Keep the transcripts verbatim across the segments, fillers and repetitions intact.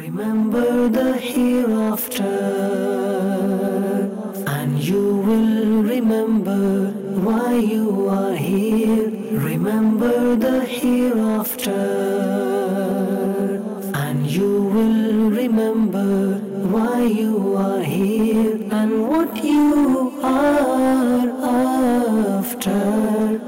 Remember the hereafter, and you will remember why you are here. Remember the hereafter, and you will remember why you are here and what you are after.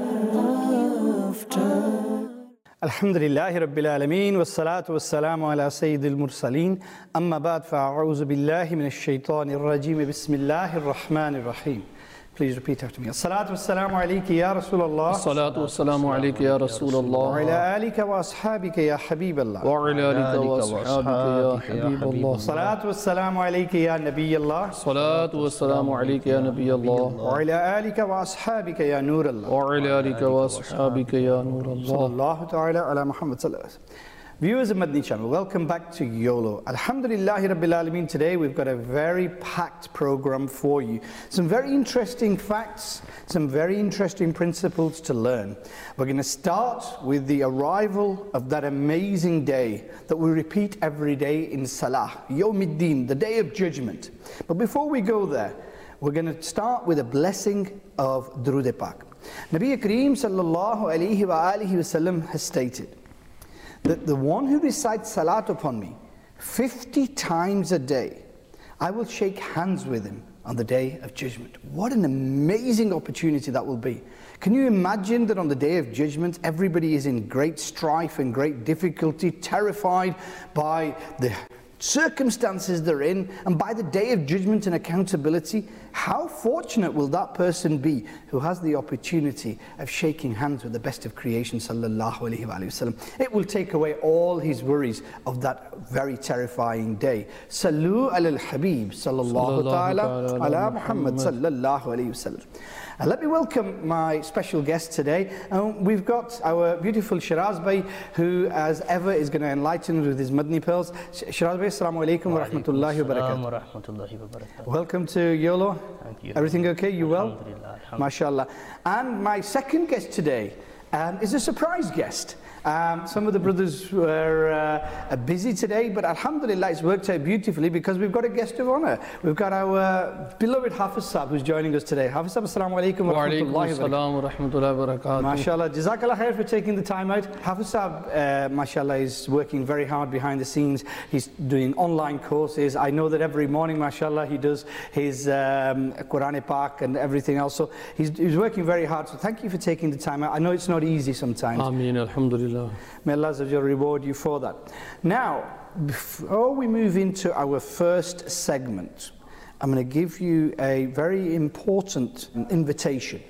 After. Alhamdulillahi Rabbil Alameen, wassalatu wassalamu ala Sayyidil Mursaleen, amma ba'd fa'a'uzu billahi minash shaitanir rajeem, bismillahir rahmanir rahim. Please repeat after me. As-salatu wassalamu alayki ya Rasulallah. As-salatu wassalamu alayki ya Rasulallah. Wa ala alika wa ashabika ya Habiballah. Wa ala alika wa ashabika ya Habiballah. As-salatu wassalamu alayki ya Nabiyallah. As-salatu wassalamu alayki ya Nabiyallah. Wa ala alika wa ashabika ya Nurallah. Wa ala alika wa ashabika ya Nurallah. Sallallahu ta'ala ala Muhammad sallallahu alayhi wa sallam. Viewers of Madani Channel, welcome back to YOLO. Alhamdulillahi Rabbil Alameen. Today we've got a very packed program for you. Some very interesting facts, some very interesting principles to learn. We're going to start with the arrival of that amazing day that we repeat every day in Salah, Yawmiddin, the day of judgment. But before we go there, we're going to start with a blessing of Durood Pak. Nabi Kareem sallallahu alayhi wa alihi wa sallam has stated that the one who recites salat upon me fifty times a day, I will shake hands with him on the day of judgment. What an amazing opportunity that will be. Can you imagine that on the day of judgment, everybody is in great strife and great difficulty, terrified by the circumstances they're in, and by the day of judgment and accountability? How fortunate will that person be who has the opportunity of shaking hands with the best of creation, sallallahu alayhi wa sallam. It will take away all his worries of that very terrifying day. Sallu ala al-Habib, sallallahu ta'ala ala Muhammad, sallallahu alayhi wa sallam. Uh, let me welcome my special guest today. Um, we've got our beautiful Shiraz Bhai, who as ever is going to enlighten us with his Madani pearls. Shiraz Bhai, assalamu alaikum wa rahmatullahi wa barakatuh. Welcome to YOLO. Thank you. Everything okay? You well? Alhamdulillah, alhamdulillah. MashaAllah. And my second guest today um, is a surprise guest. Um, some of the brothers were uh, busy today, but alhamdulillah, it's worked out beautifully because we've got a guest of honor. We've got our beloved Hafiz Sahib who's joining us today. Hafiz Sahib, assalamu alaikum wa rahmatullahi wa rahmatullahi wa barakatuh. MashaAllah, Jazakallah khair for taking the time out. Hafiz Sahib, uh, MashaAllah, is working very hard behind the scenes. He's doing online courses. I know that every morning, MashaAllah, he does his um, Quran Pak and everything else. So he's, he's working very hard. So thank you for taking the time out. I know it's not easy sometimes. Ameen, alhamdulillah. May Allah reward you for that. Now, before we move into our first segment, I'm going to give you a very important invitation.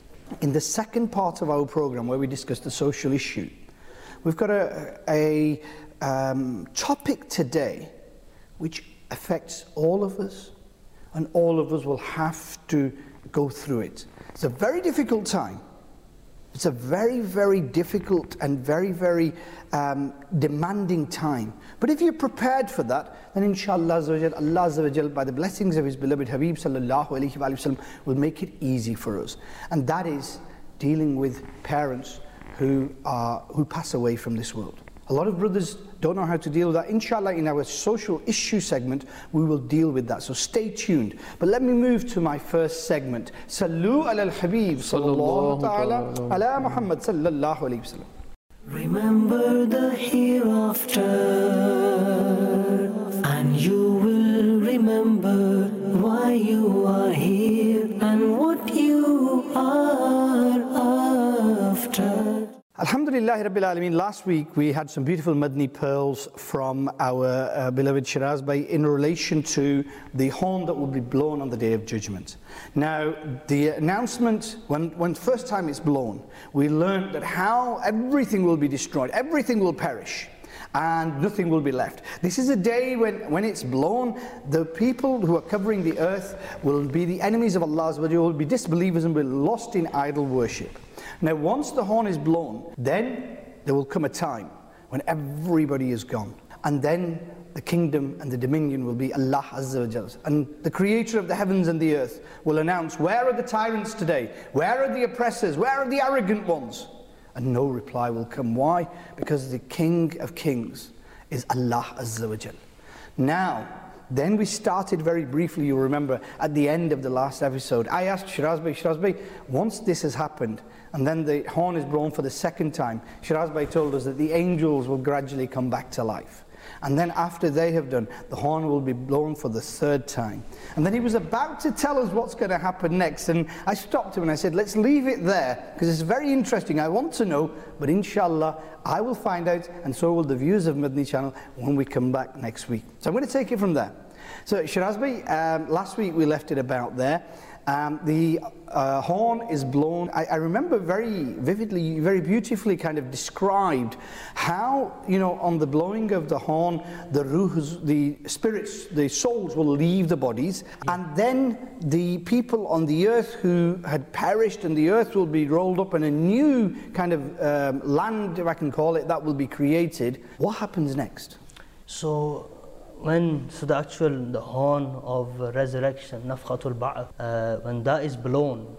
In the second part of our program, where we discuss the social issue, we've got a, a um, topic today which affects all of us, and all of us will have to go through it. It's a very difficult time. It's a very, very difficult and very, very um, demanding time. But if you're prepared for that, then inshallah, Allah by the blessings of His beloved Habib sallallahu alayhi wa sallam will make it easy for us. And that is dealing with parents who, are, who pass away from this world. A lot of brothers don't know how to deal with that. Inshallah, in our social issue segment, we will deal with that. So stay tuned. But let me move to my first segment. Sallu ala al-Habib sallallahu ta'ala ala Muhammad sallallahu alayhi wa sallam. Remember the hereafter, and you will remember why you are here and what you are after. Alhamdulillah Rabbil Alameen. Last week we had some beautiful Madani pearls from our uh, beloved Shiraz Bhai in relation to the horn that will be blown on the Day of Judgment. Now, the announcement, when, when first time it's blown, we learned that how everything will be destroyed, everything will perish, and nothing will be left. This is a day when, when it's blown, the people who are covering the earth will be the enemies of Allah, will be disbelievers and will be lost in idol worship. Now, once the horn is blown, then there will come a time when everybody is gone. And then the kingdom and the dominion will be Allah Azza wa Jalla. And the creator of the heavens and the earth will announce, where are the tyrants today? Where are the oppressors? Where are the arrogant ones? And no reply will come. Why? Because the King of Kings is Allah Azza wa Jalla. Now, then we started very briefly, you remember, at the end of the last episode. I asked Shiraz Bhai, Shiraz Bhai, once this has happened, and then the horn is blown for the second time, Shiraz Bhai told us that the angels will gradually come back to life. And then after they have done, the horn will be blown for the third time. And then he was about to tell us what's going to happen next. And I stopped him and I said, let's leave it there, because it's very interesting. I want to know, but inshallah, I will find out, and so will the viewers of Madani Channel when we come back next week. So I'm going to take it from there. So Shiraz Bhai, um, last week we left it about there. Um, the uh, horn is blown. I, I remember very vividly, very beautifully kind of described how, you know, on the blowing of the horn, the ruhs, the spirits, the souls will leave the bodies, yeah. And then the people on the earth who had perished, and the earth will be rolled up and a new kind of um, land, if I can call it, that will be created. What happens next? So, when so the actual the horn of resurrection, nafkhatul ba'ath, uh, when that is blown,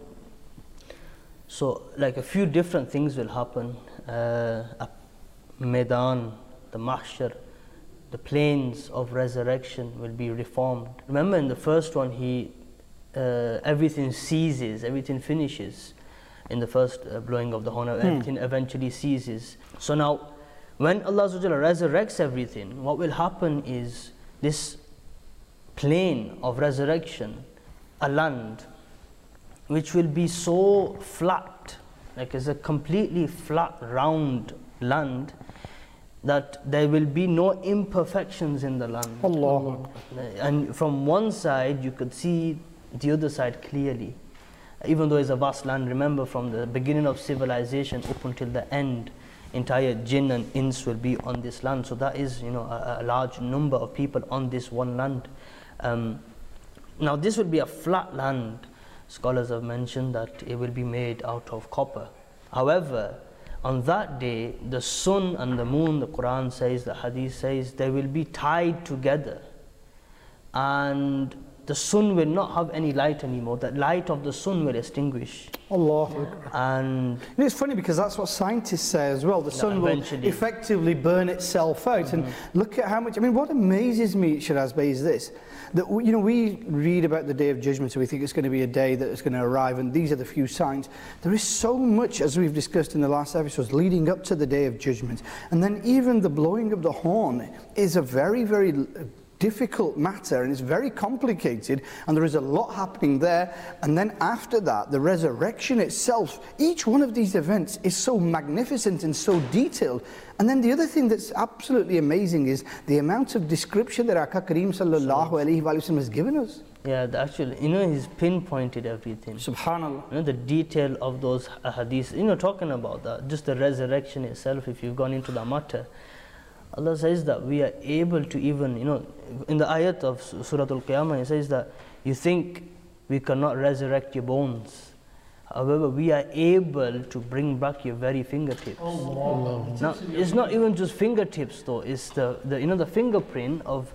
so like a few different things will happen. Uh, a Medan, the mahshar, the plains of resurrection will be reformed. Remember, in the first one, he uh, everything ceases, everything finishes. In the first uh, blowing of the horn, hmm. everything eventually ceases. So now, when Allah resurrects everything, what will happen is this plain of resurrection, a land which will be so flat, like it's a completely flat, round land, that there will be no imperfections in the land. Allah. And from one side you could see the other side clearly. Even though it's a vast land, remember, from the beginning of civilization up until the end, entire jinn and ins will be on this land. So that is, you know, a, a large number of people on this one land. Um, now this will be a flat land. Scholars have mentioned that it will be made out of copper. However, on that day, the sun and the moon, the Quran says, the Hadith says, they will be tied together, and the sun will not have any light anymore. The light of the sun will extinguish. Allah. And it's funny because that's what scientists say as well. The sun will effectively burn itself out. Mm-hmm. And look at how much, I mean, what amazes me, Shiraz Bhai, is this. That, you know, we read about the Day of Judgment, so we think it's going to be a day that is going to arrive, and these are the few signs. There is so much, as we've discussed in the last episodes, leading up to the Day of Judgment. And then even the blowing of the horn is a very, very difficult matter, and it's very complicated, and there is a lot happening there. And then after that, the resurrection itself, each one of these events is so magnificent and so detailed. And then the other thing that's absolutely amazing is the amount of description that our Kareem sallallahu alayhi wa sallam has given us. Yeah, the actual, you know, he's pinpointed everything. Subhanallah. You know, the detail of those hadiths, you know, talking about that, just the resurrection itself, if you've gone into the matter, Allah says that we are able to even, you know, in the ayat of Surah Al-Qiyamah, He says that you think we cannot resurrect your bones. However, we are able to bring back your very fingertips. Oh, now, it's not even just fingertips though, it's the, the, you know, the fingerprint of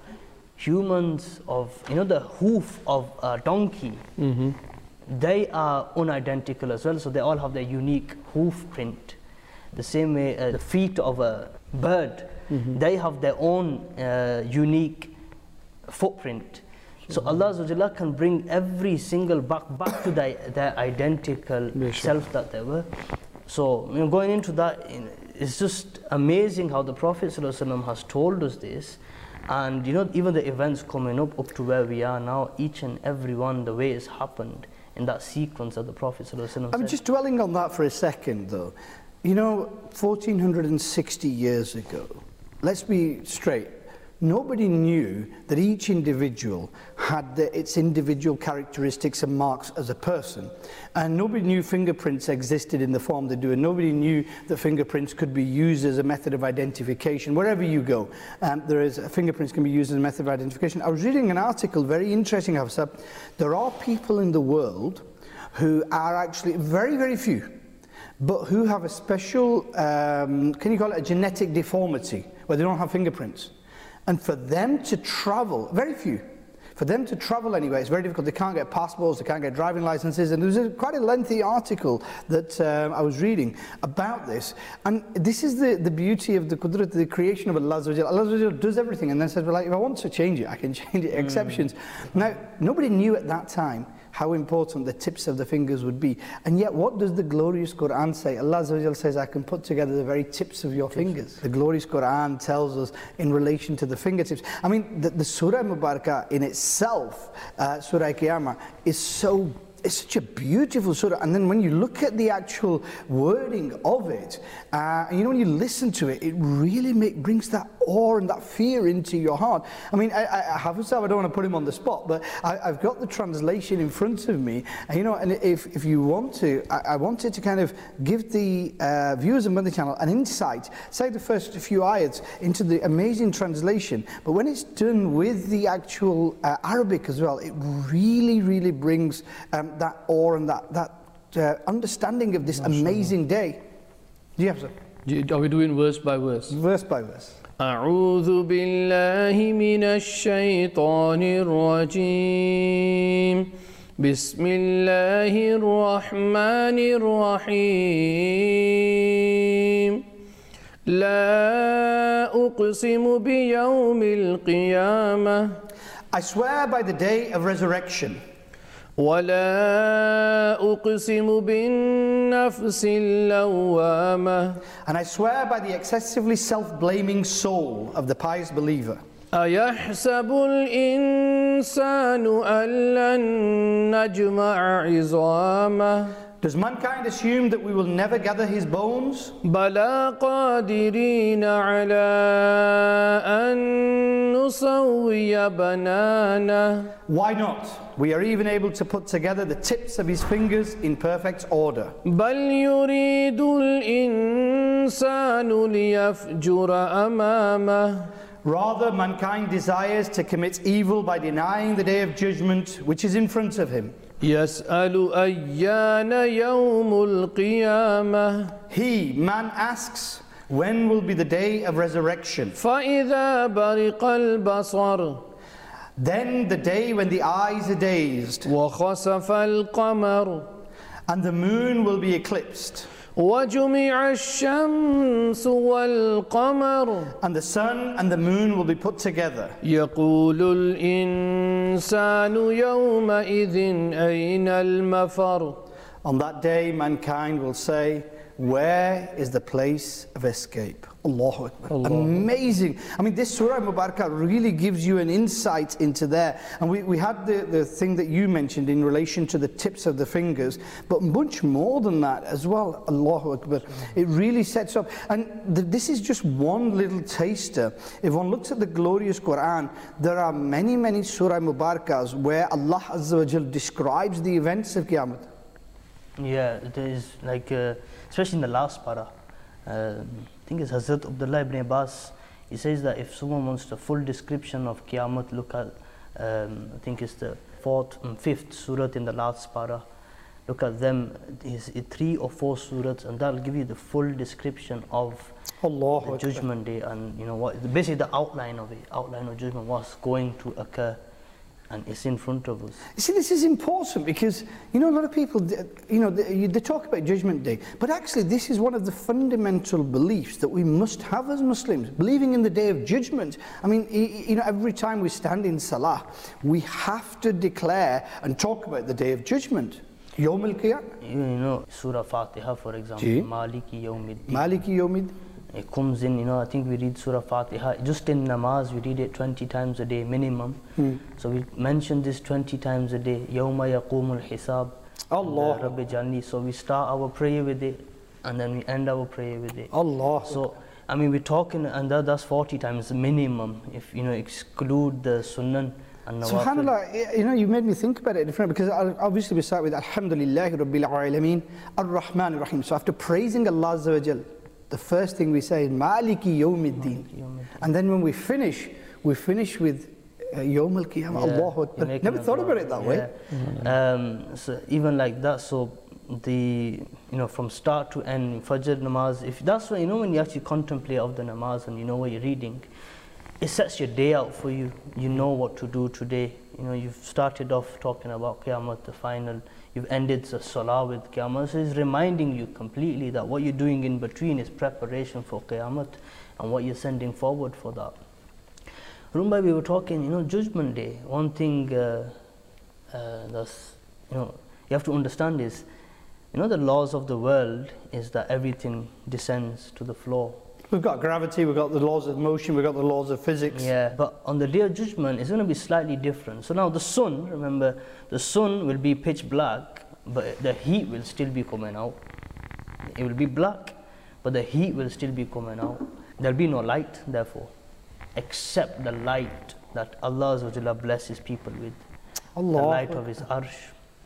humans, of, you know, the hoof of a donkey. Mm-hmm. They are unidentical as well, so they all have their unique hoof print. The same way uh, the feet of a bird, mm-hmm. they have their own uh, unique footprint. So Allah can bring every single back back to their, their identical self that they were. So, you know, going into that, it's just amazing how the Prophet ﷺ has told us this. And, you know, even the events coming up up to where we are now, each and every one, the way it's happened in that sequence that the Prophet ﷺ said. I'm just dwelling on that for a second though. You know, fourteen sixty years ago, let's be straight, nobody knew that each individual had the, its individual characteristics and marks as a person. And nobody knew fingerprints existed in the form they do, and nobody knew that fingerprints could be used as a method of identification. Wherever you go, um, there is, fingerprints can be used as a method of identification. I was reading an article, very interesting, Hafsa. There are people in the world who are actually, very, very few, but who have a special, um, can you call it a genetic deformity, where they don't have fingerprints. And for them to travel, very few, For them to travel anywhere, it's very difficult. They can't get passports, they can't get driving licenses. And there was a, quite a lengthy article that um, I was reading about this. And this is the, the beauty of the Qudrat, the creation of Allah. Allah does everything and then says, well, like, if I want to change it, I can change it, exceptions. Mm. Now, nobody knew at that time how important the tips of the fingers would be. And yet, what does the glorious Quran say? Allah says, I can put together the very tips of your fingers. The glorious Quran tells us in relation to the fingertips. I mean, the, the Surah Mubarakah in itself, uh, Surah Qiyamah, is so It's such a beautiful surah, and then when you look at the actual wording of it, uh, and you know, when you listen to it, it really make, brings that awe and that fear into your heart. I mean, I, I, Hafiz Sahib, I don't want to put him on the spot, but I, I've got the translation in front of me, and you know, and if, if you want to, I, I wanted to kind of give the uh, viewers of Madani channel an insight, say the first few ayats, into the amazing translation, but when it's done with the actual uh, Arabic as well, it really, really brings um, that awe and that, that uh, understanding of this amazing day. Do you have some? Are we doing verse by verse? Verse by verse. أعوذ بالله من الشيطان الرجيم بسم الله الرحمن الرحيم لا أقسم بيوم القيامة I swear by the day of resurrection. ولا أقسم بالنفس اللوامة And I swear by the excessively self-blaming soul of the pious believer. أيحسب الإنسان أن لن نجمع عظامه Does mankind assume that we will never gather his bones? بلى قادرين على أن نسوي بنانه Why not? We are even able to put together the tips of his fingers in perfect order. بل يريد الإنسان ليفجر أمامه Rather, mankind desires to commit evil by denying the day of judgment which is in front of him. يسأل أيان يوم القيامة He, man, asks, when will be the day of resurrection? فإذا برق البصر Then the day when the eyes are dazed, وخسف القمر and the moon will be eclipsed, وجمع الشمس والقمر and the sun and the moon will be put together. يقول الإنسان يومئذ أين المفر On that day, mankind will say, where is the place of escape? Allahu Akbar. Allah. Amazing. I mean, this Surah Mubarakah really gives you an insight into there. And we, we had the, the thing that you mentioned in relation to the tips of the fingers, but much more than that as well. Allahu Akbar. It really sets up. And th this is just one little taster. If one looks at the glorious Quran, there are many, many Surah Mubarakahs where Allah Azza wa Jal describes the events of Qiyamah. Yeah, there is like, uh, especially in the last para, uh, I think it's Hazrat Abdullah ibn Abbas, he says that if someone wants the full description of Qiyamah, look at, um, I think it's the fourth and fifth surat in the last para, look at them, it's three or four surats, and that'll give you the full description of Allahu the Akbar. judgment day, and you know what, basically the outline of it, outline of judgment, what's going to occur. And it's in front of us. You see, this is important because, you know, a lot of people, you know, they, they talk about Judgment Day, but actually this is one of the fundamental beliefs that we must have as Muslims, believing in the Day of Judgment. I mean, you know, every time we stand in Salah, we have to declare and talk about the Day of Judgment. Yawm al-Qiyamah. You know, Surah Fatiha, for example, Ji. Maliki Yawmiddin. Maliki Yawmid. It comes in, you know, I think we read Surah Fatiha, just in namaz, we read it twenty times a day minimum. Hmm. So we mention this twenty times a day, Yawma Yaqumul Hisab, Allah. Rabbi Jani. So we start our prayer with it, and then we end our prayer with it. Allah. So, I mean, we're talking, and that, that's forty times minimum, if, you know, exclude the Sunnah and Nawafil. SubhanAllah, you know, you made me think about it different because obviously we start with Alhamdulillahi Rabbil Alameen, Ar-Rahman Ar-Rahim. So after praising Allah Azza wa Jal, the first thing we say is Maliki Yawmiddin. And then when we finish, we finish with uh, Yawm al-Qiyamah. Yeah, Allahu Akbar. you're Never making thought a about dua. it that Yeah. way. Um, so even like that, so the, you know, from start to end, Fajr namaz, if that's when, you know, when you actually contemplate of the namaz and you know what you're reading, it sets your day out for you. You know what to do today. you know, you've started off talking about Qiyamah, the final, you've ended the Salah with Qiyamah. So it's reminding you completely that what you're doing in between is preparation for Qiyamah and what you're sending forward for that. Rumbai, we were talking, you know, Judgment Day. One thing uh, uh, that's, you know, you have to understand is, you know, the laws of the world is that everything descends to the floor. We've got gravity, we've got the laws of motion, we've got the laws of physics. Yeah, but on the Day of Judgment, it's going to be slightly different. So now the sun, remember, the sun will be pitch black, but the heat will still be coming out. It will be black, but the heat will still be coming out. There'll be no light, therefore, except the light that Allah Azza wa Jalla blesses people with. Allah. The light of His Arsh.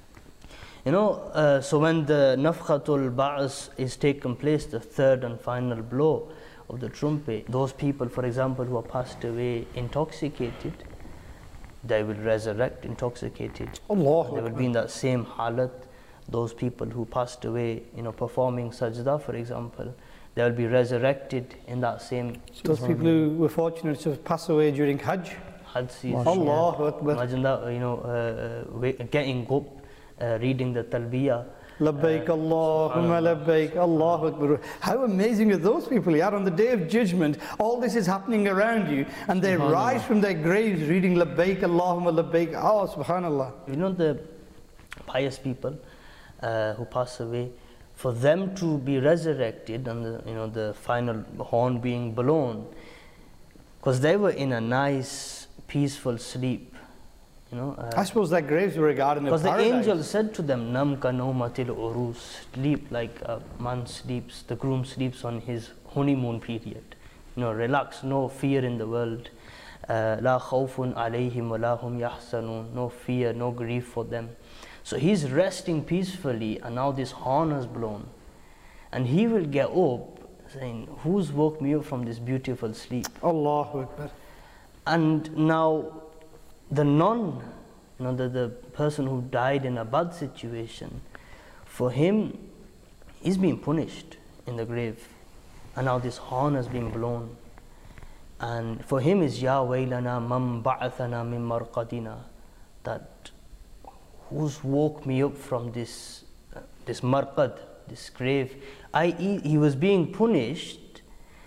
You know, uh, so when the Nafkhatul Ba'as is taken place, the third and final blow of the trumpet, those people, for example, who are passed away intoxicated, they will resurrect intoxicated. Allah. They will be in that same halat. Those people who passed away, you know, performing sajda, for example, they will be resurrected in that same. Those people who were fortunate to pass away during Hajj. Hajj season. Allahu Yeah. Akbar. Imagine that, you know, uh, uh, getting up, uh, reading the talbiyah. Labbaik Allahumma labbaik, Allahu Akbar. How amazing are those people? Yeah, on the Day of Judgment, all this is happening around you, and they rise from their graves reading Labbaik Allahumma labbaik. Oh, subhanallah. You know, the pious people uh, who pass away, for them to be resurrected and the, you know, the final horn being blown, because they were in a nice, peaceful sleep. You know, uh, I suppose their graves were a garden of because the paradise. angel said to them, "Nam ka nawmatil urus," sleep like a man sleeps, the groom sleeps on his honeymoon period. You know, relax, no fear in the world. Uh, La khawfun alayhim wa la hum yahsanun, no fear, no grief for them. So he's resting peacefully, and now this horn has blown, and he will get up saying, "Who's woke me up from this beautiful sleep?" Allahu Akbar. And now the non, you know, the, the person who died in a bad situation, for him, he's being punished in the grave. And now this horn has been blown. And for him is Ya waylana man ba'athana min marqadina, that who's woke me up from this, uh, this marqad, this grave. that is, he was being punished,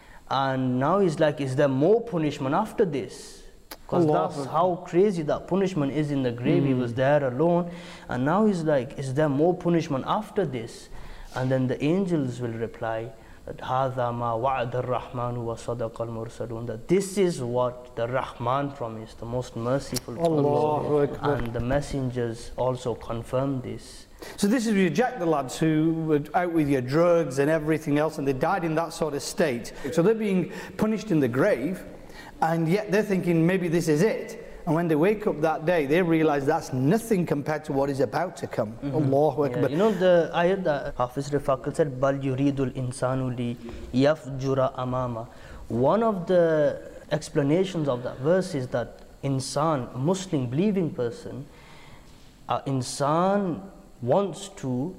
and now he's like, is there more punishment after this? Because that's how crazy that punishment is in the grave. Mm. He was there alone, and now he's like, is there more punishment after this? And then the angels will reply that هَذَا مَا وَعَدَ الرَّحْمَنُ وَصَدَقَ الْمُرْسَلُونَ, that this is what the Rahman promised, the most merciful promise, and the messengers also confirm this. So this is, you reject the lads who were out with your drugs and everything else, and they died in that sort of state. So they're being punished in the grave, and yet they're thinking maybe this is it. And when they wake up that day, they realize that's nothing compared to what is about to come. Mm-hmm. Allahu Akbar. Yeah, you know the ayat that Hafiz Rifaqal said, Bal yuridul insanu li yafjura amama. One of the explanations of that verse is that insan, a Muslim believing person, uh, insan wants to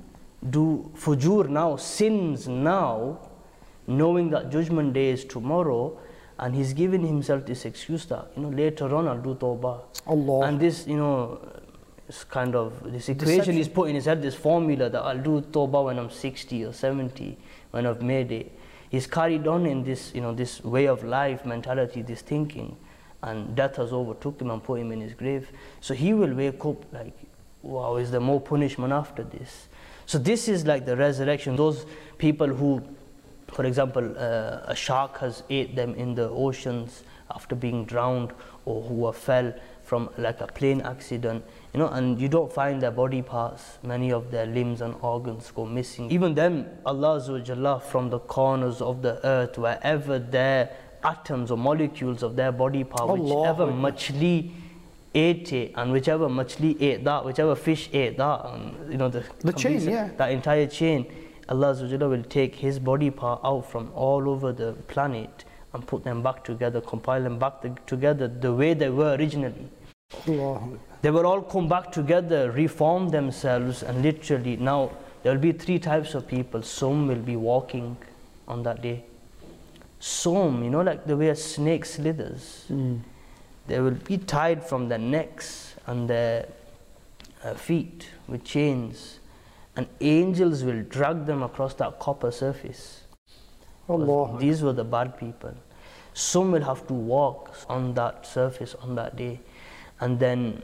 do fujur now, sins now, knowing that judgment day is tomorrow, and he's given himself this excuse that, you know, later on I'll do tawbah. Allah. And this, you know, is kind of, this equation he's put in his head, this formula that I'll do tawbah when I'm sixty or seventy, when I've made it. He's carried on in this, you know, this way of life, mentality, this thinking, and death has overtook him and put him in his grave. So he will wake up like, wow, is there more punishment after this? So this is like the resurrection. Those people who, for example, uh, a shark has ate them in the oceans after being drowned, or who have fell from like a plane accident, you know, and you don't find their body parts. Many of their limbs and organs go missing. Even them, Allah Azza wa Jalla, from the corners of the earth, wherever their atoms or molecules of their body part, Allah, whichever machli ate it, and whichever machli ate that, whichever fish ate that, and you know the, the chain, yeah, that entire chain. Allah Azza wa Jalla will take his body part out from all over the planet and put them back together, compile them back the, together the way they were originally. Allah. They will all come back together, reform themselves, and literally now there will be three types of people. Some will be walking on that day. Some, you know, like the way a snake slithers. Mm. They will be tied from their necks on their uh, feet with chains, and angels will drag them across that copper surface. Allah. These were the bad people. Some will have to walk on that surface on that day, and then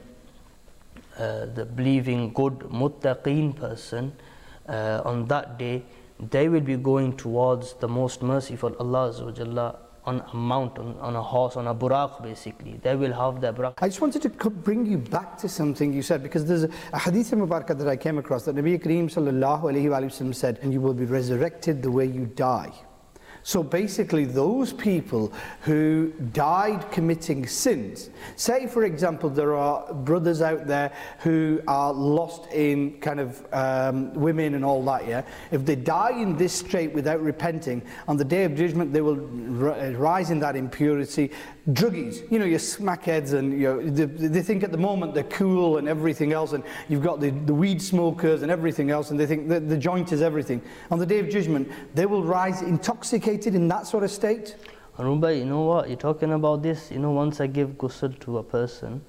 uh, the believing good muttaqeen person uh, on that day, they will be going towards the most merciful Allah Azza wa Jalla on a mountain, on a horse, on a buraq basically. They will have their buraq. I just wanted to co- bring you back to something you said, because there's a, a hadith in Mubarakah that I came across that Nabi Kareem sallallahu alayhi wa sallam said, and you will be resurrected the way you die. So basically those people who died committing sins, say for example there are brothers out there who are lost in kind of um, women and all that, yeah, if they die in this state without repenting, on the day of judgment they will rise in that impurity. Druggies, you know, your smackheads, and you know, they, they think at the moment they're cool and everything else, and you've got the, the weed smokers and everything else, and they think that the joint is everything. On the day of judgment they will rise intoxicated in that sort of state. Arumba, you know what, you're talking about this, you know, once I gave ghusl to a person,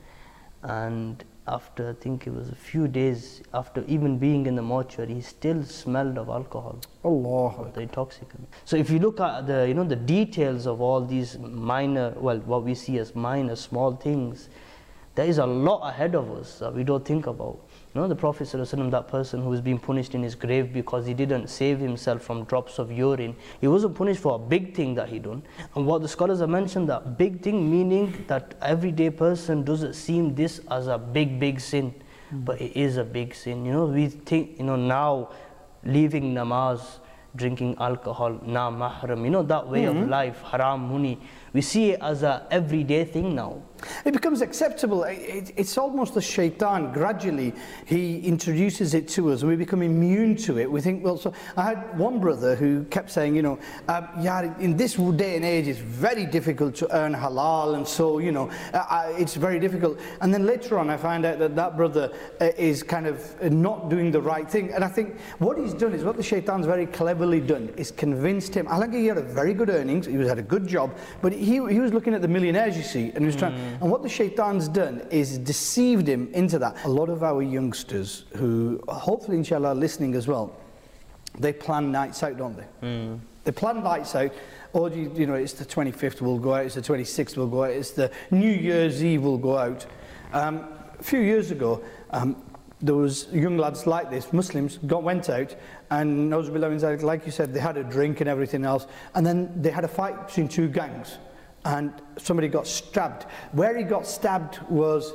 and after I think it was a few days after even being in the mortuary, he still smelled of alcohol. Allah. The intoxicant. So if you look at the, you know, the details of all these minor, well, what we see as minor, small things, there is a lot ahead of us that we don't think about. You know, the Prophet ﷺ, that person who was being punished in his grave because he didn't save himself from drops of urine, he wasn't punished for a big thing that he done. And what the scholars have mentioned, that big thing meaning that everyday person doesn't seem this as a big, big sin, mm. but it is a big sin. You know, we think, you know, now leaving namaz, drinking alcohol, na mahram, you know, that way mm-hmm. of life, haram, muni, we see it as a everyday thing now. It becomes acceptable. It, it's almost the shaitan. Gradually, he introduces it to us, and we become immune to it. We think, well, so I had one brother who kept saying, you know, uh, yeah, in this day and age, it's very difficult to earn halal, and so, you know, uh, it's very difficult. And then later on, I find out that that brother uh, is kind of not doing the right thing. And I think what he's done is what the shaitan's very cleverly done is convinced him. I think he had a very good earnings. He was had a good job, but he he was looking at the millionaires, you see, and he was trying. Mm. And what the shaitan's done is deceived him into that. A lot of our youngsters who hopefully inshallah are listening as well, they plan nights out, don't they? Mm. They plan nights out, or you, you know, it's the twenty-fifth we'll go out, it's the twenty-sixth we'll go out, it's the New Year's Eve we'll go out. Um, a few years ago, um, there was young lads like this, Muslims, got, went out, and like you said, they had a drink and everything else, and then they had a fight between two gangs. And somebody got stabbed. Where he got stabbed was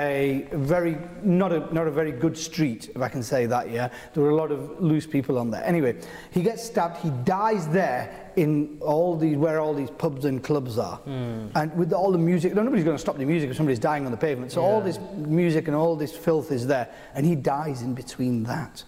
a very, not a, not a very good street, if I can say that, yeah. There were a lot of loose people on there. Anyway, he gets stabbed, he dies there in all these, where all these pubs and clubs are. Mm. And with all the music, nobody's going to stop the music if somebody's dying on the pavement. So yeah. all this music and all this filth is there, and he dies in between that.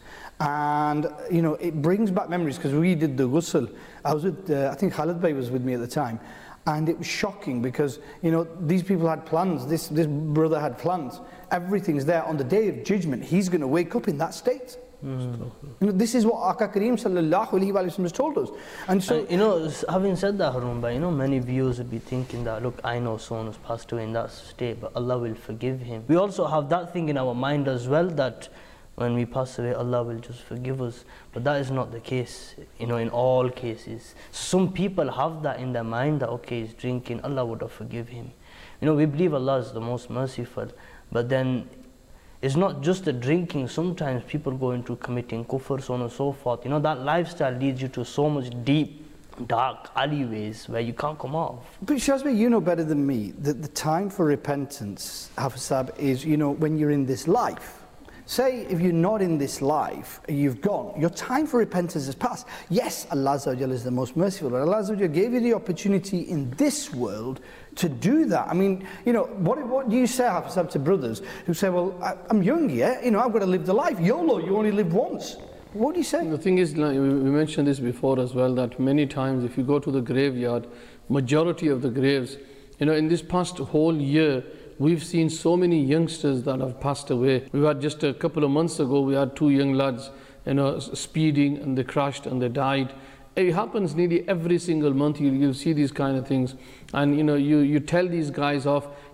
And, you know, it brings back memories, because we did the ghusl. I was with, uh, I think Khalid Bhai was with me at the time. And it was shocking because, you know, these people had plans, this, this brother had plans. Everything's there. On the day of judgment, he's going to wake up in that state. Mm. You know, this is what Aka Kareem sallallahu alayhi wa sallam has told us. And so, and, you know, having said that, Harun Bhai, you know, many viewers would be thinking that, look, I know someone who's passed away in that state, but Allah will forgive him. We also have that thing in our mind as well, that when we pass away, Allah will just forgive us. But that is not the case, you know, in all cases. Some people have that in their mind that, okay, he's drinking, Allah would have forgiven him. You know, we believe Allah is the most merciful, but then it's not just the drinking. Sometimes people go into committing kufr, so on and so forth. You know, that lifestyle leads you to so much deep, dark alleyways where you can't come off. But Shazmi, you know better than me that the time for repentance, Hafsab, is, you know, when you're in this life. Say if you're not in this life, you've gone, your time for repentance has passed. Yes, Allah Azza wa Jalla is the most merciful, but Allah Azza wa Jalla gave you the opportunity in this world to do that. I mean, you know, what, what do you say, Hafsab, to brothers who say, well, I, I'm young, yeah, you know, I've got to live the life. YOLO, you only live once. What do you say? The thing is, like, we mentioned this before as well, that many times if you go to the graveyard, majority of the graves, you know, in this past whole year, we've seen so many youngsters that have passed away. We had just a couple of months ago, we had two young lads, you know, speeding, and they crashed and they died. It happens nearly every single month. You, you see these kind of things, and you know, you, you tell these guys off,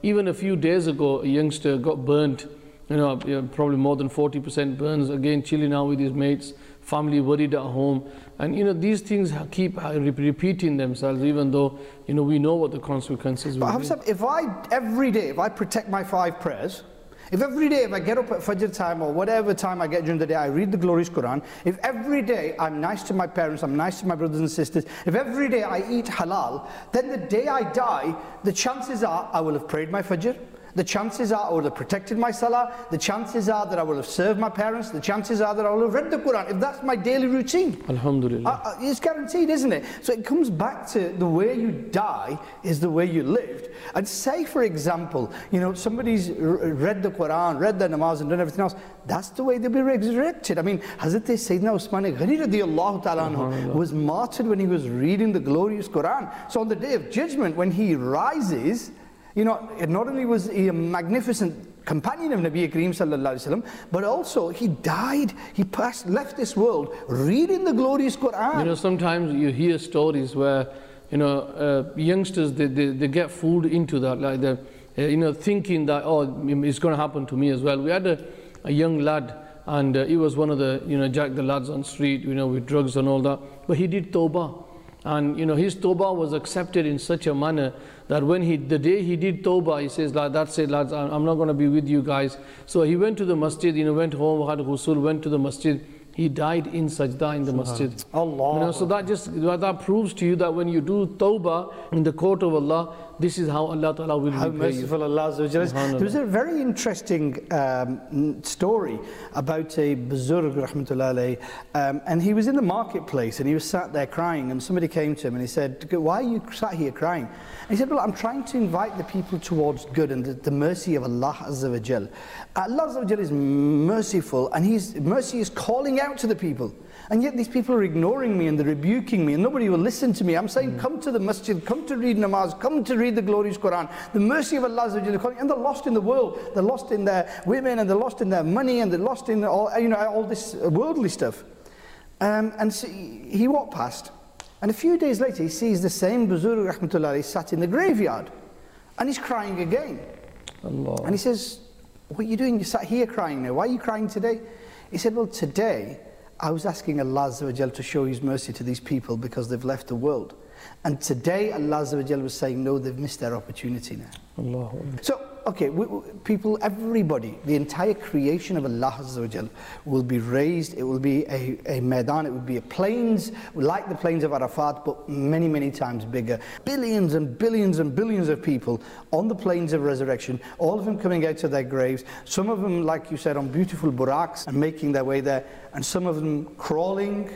even a few days ago, a youngster got burnt, you know, probably more than forty percent burns, again chilling out with his mates, family worried at home. And you know, these things keep repeating themselves, even though, you know, we know what the consequences will be. If I, every day, if I protect my five prayers, if every day, if I get up at Fajr time or whatever time I get during the day, I read the glorious Quran, if every day I'm nice to my parents, I'm nice to my brothers and sisters, if every day I eat halal, then the day I die, the chances are I will have prayed my Fajr. The chances are I will have protected my salah. The chances are that I will have served my parents. The chances are that I will have read the Quran, if that's my daily routine. Alhamdulillah. Uh, uh, it's guaranteed, isn't it? So it comes back to the way you die is the way you lived. And say, for example, you know, somebody's read the Quran, read the namaz and done everything else, that's the way they'll be resurrected. I mean, Hazrat Sayyidina Usman Ghani radiyallahu ta'ala anhu was martyred when he was reading the glorious Quran. So on the day of judgment, when he rises, you know, not only was he a magnificent companion of Nabi Kareem sallallahu alaihi wasallam, but also he died, he passed, left this world reading the glorious Quran. You know, sometimes you hear stories where, you know, uh, youngsters, they, they, they get fooled into that, like the, uh, you know, thinking that, oh, it's going to happen to me as well. We had a, a young lad, and uh, he was one of the, you know, jack the lads on street, you know, with drugs and all that, but he did tawbah. And you know, his tawbah was accepted in such a manner that when he, the day he did tawbah, he says, that's it lads, I'm not going to be with you guys. So he went to the masjid, you know, went home, had ghusl, went to the masjid. He died in sajda in the masjid. Allah. You know, so that just, that proves to you that when you do tawbah in the court of Allah, this is how Allah Ta'ala will how repay you. merciful Allah is. There was a very interesting um, story about a Buzurg, rahmatullah alayhi, um, and he was in the marketplace and he was sat there crying, and somebody came to him and he said, why are you sat here crying? And he said, well, I'm trying to invite the people towards good and the, the mercy of Allah Azza wa Jal. Allah Azza wa Jal is merciful, and His mercy is calling out to the people. And yet these people are ignoring me and they're rebuking me and nobody will listen to me. I'm saying, mm. come to the masjid, come to read namaz, come to read the glorious Quran. The mercy of Allah Azza wa Jal, and they're lost in the world. They're lost in their women, and they're lost in their money, and they're lost in all, you know, all this worldly stuff. Um, and so he walked past, and a few days later he sees the same Buzurg rahmatullah sat in the graveyard, and he's crying again. Allah. And he says, what are you doing? You sat here crying now. Why are you crying today? He said, well, today I was asking Allah Azza wa Jal to show His mercy to these people because they've left the world. And today Allah Azza wa Jal was saying, no, they've missed their opportunity now. Allah. So, okay, we, we, people, everybody, the entire creation of Allah Azza wa Jal will be raised. It will be a, a Maidan, it will be a plains, like the plains of Arafat, but many, many times bigger. Billions and billions and billions of people on the plains of resurrection, all of them coming out of their graves, some of them, like you said, on beautiful buraqs and making their way there, and some of them crawling.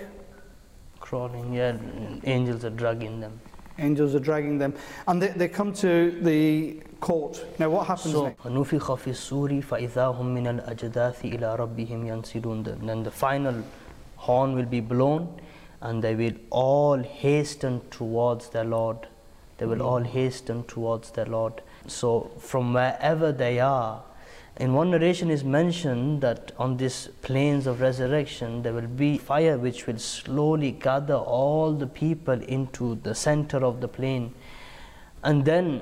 Crawling, yeah, angels are dragging them. Angels are dragging them, and they, they come to the court. Now what happens so, next? فَنُفِخَ فِي السُّورِ فَإِذَا هُمْ مِنَ الْأَجْدَاثِ إِلَىٰ رَبِّهِمْ يَنْسِلُونَ. Then the final horn will be blown, and they will all hasten towards their Lord. They will all hasten towards their Lord. So from wherever they are, in one narration is mentioned that on this plains of resurrection there will be fire which will slowly gather all the people into the center of the plain. And then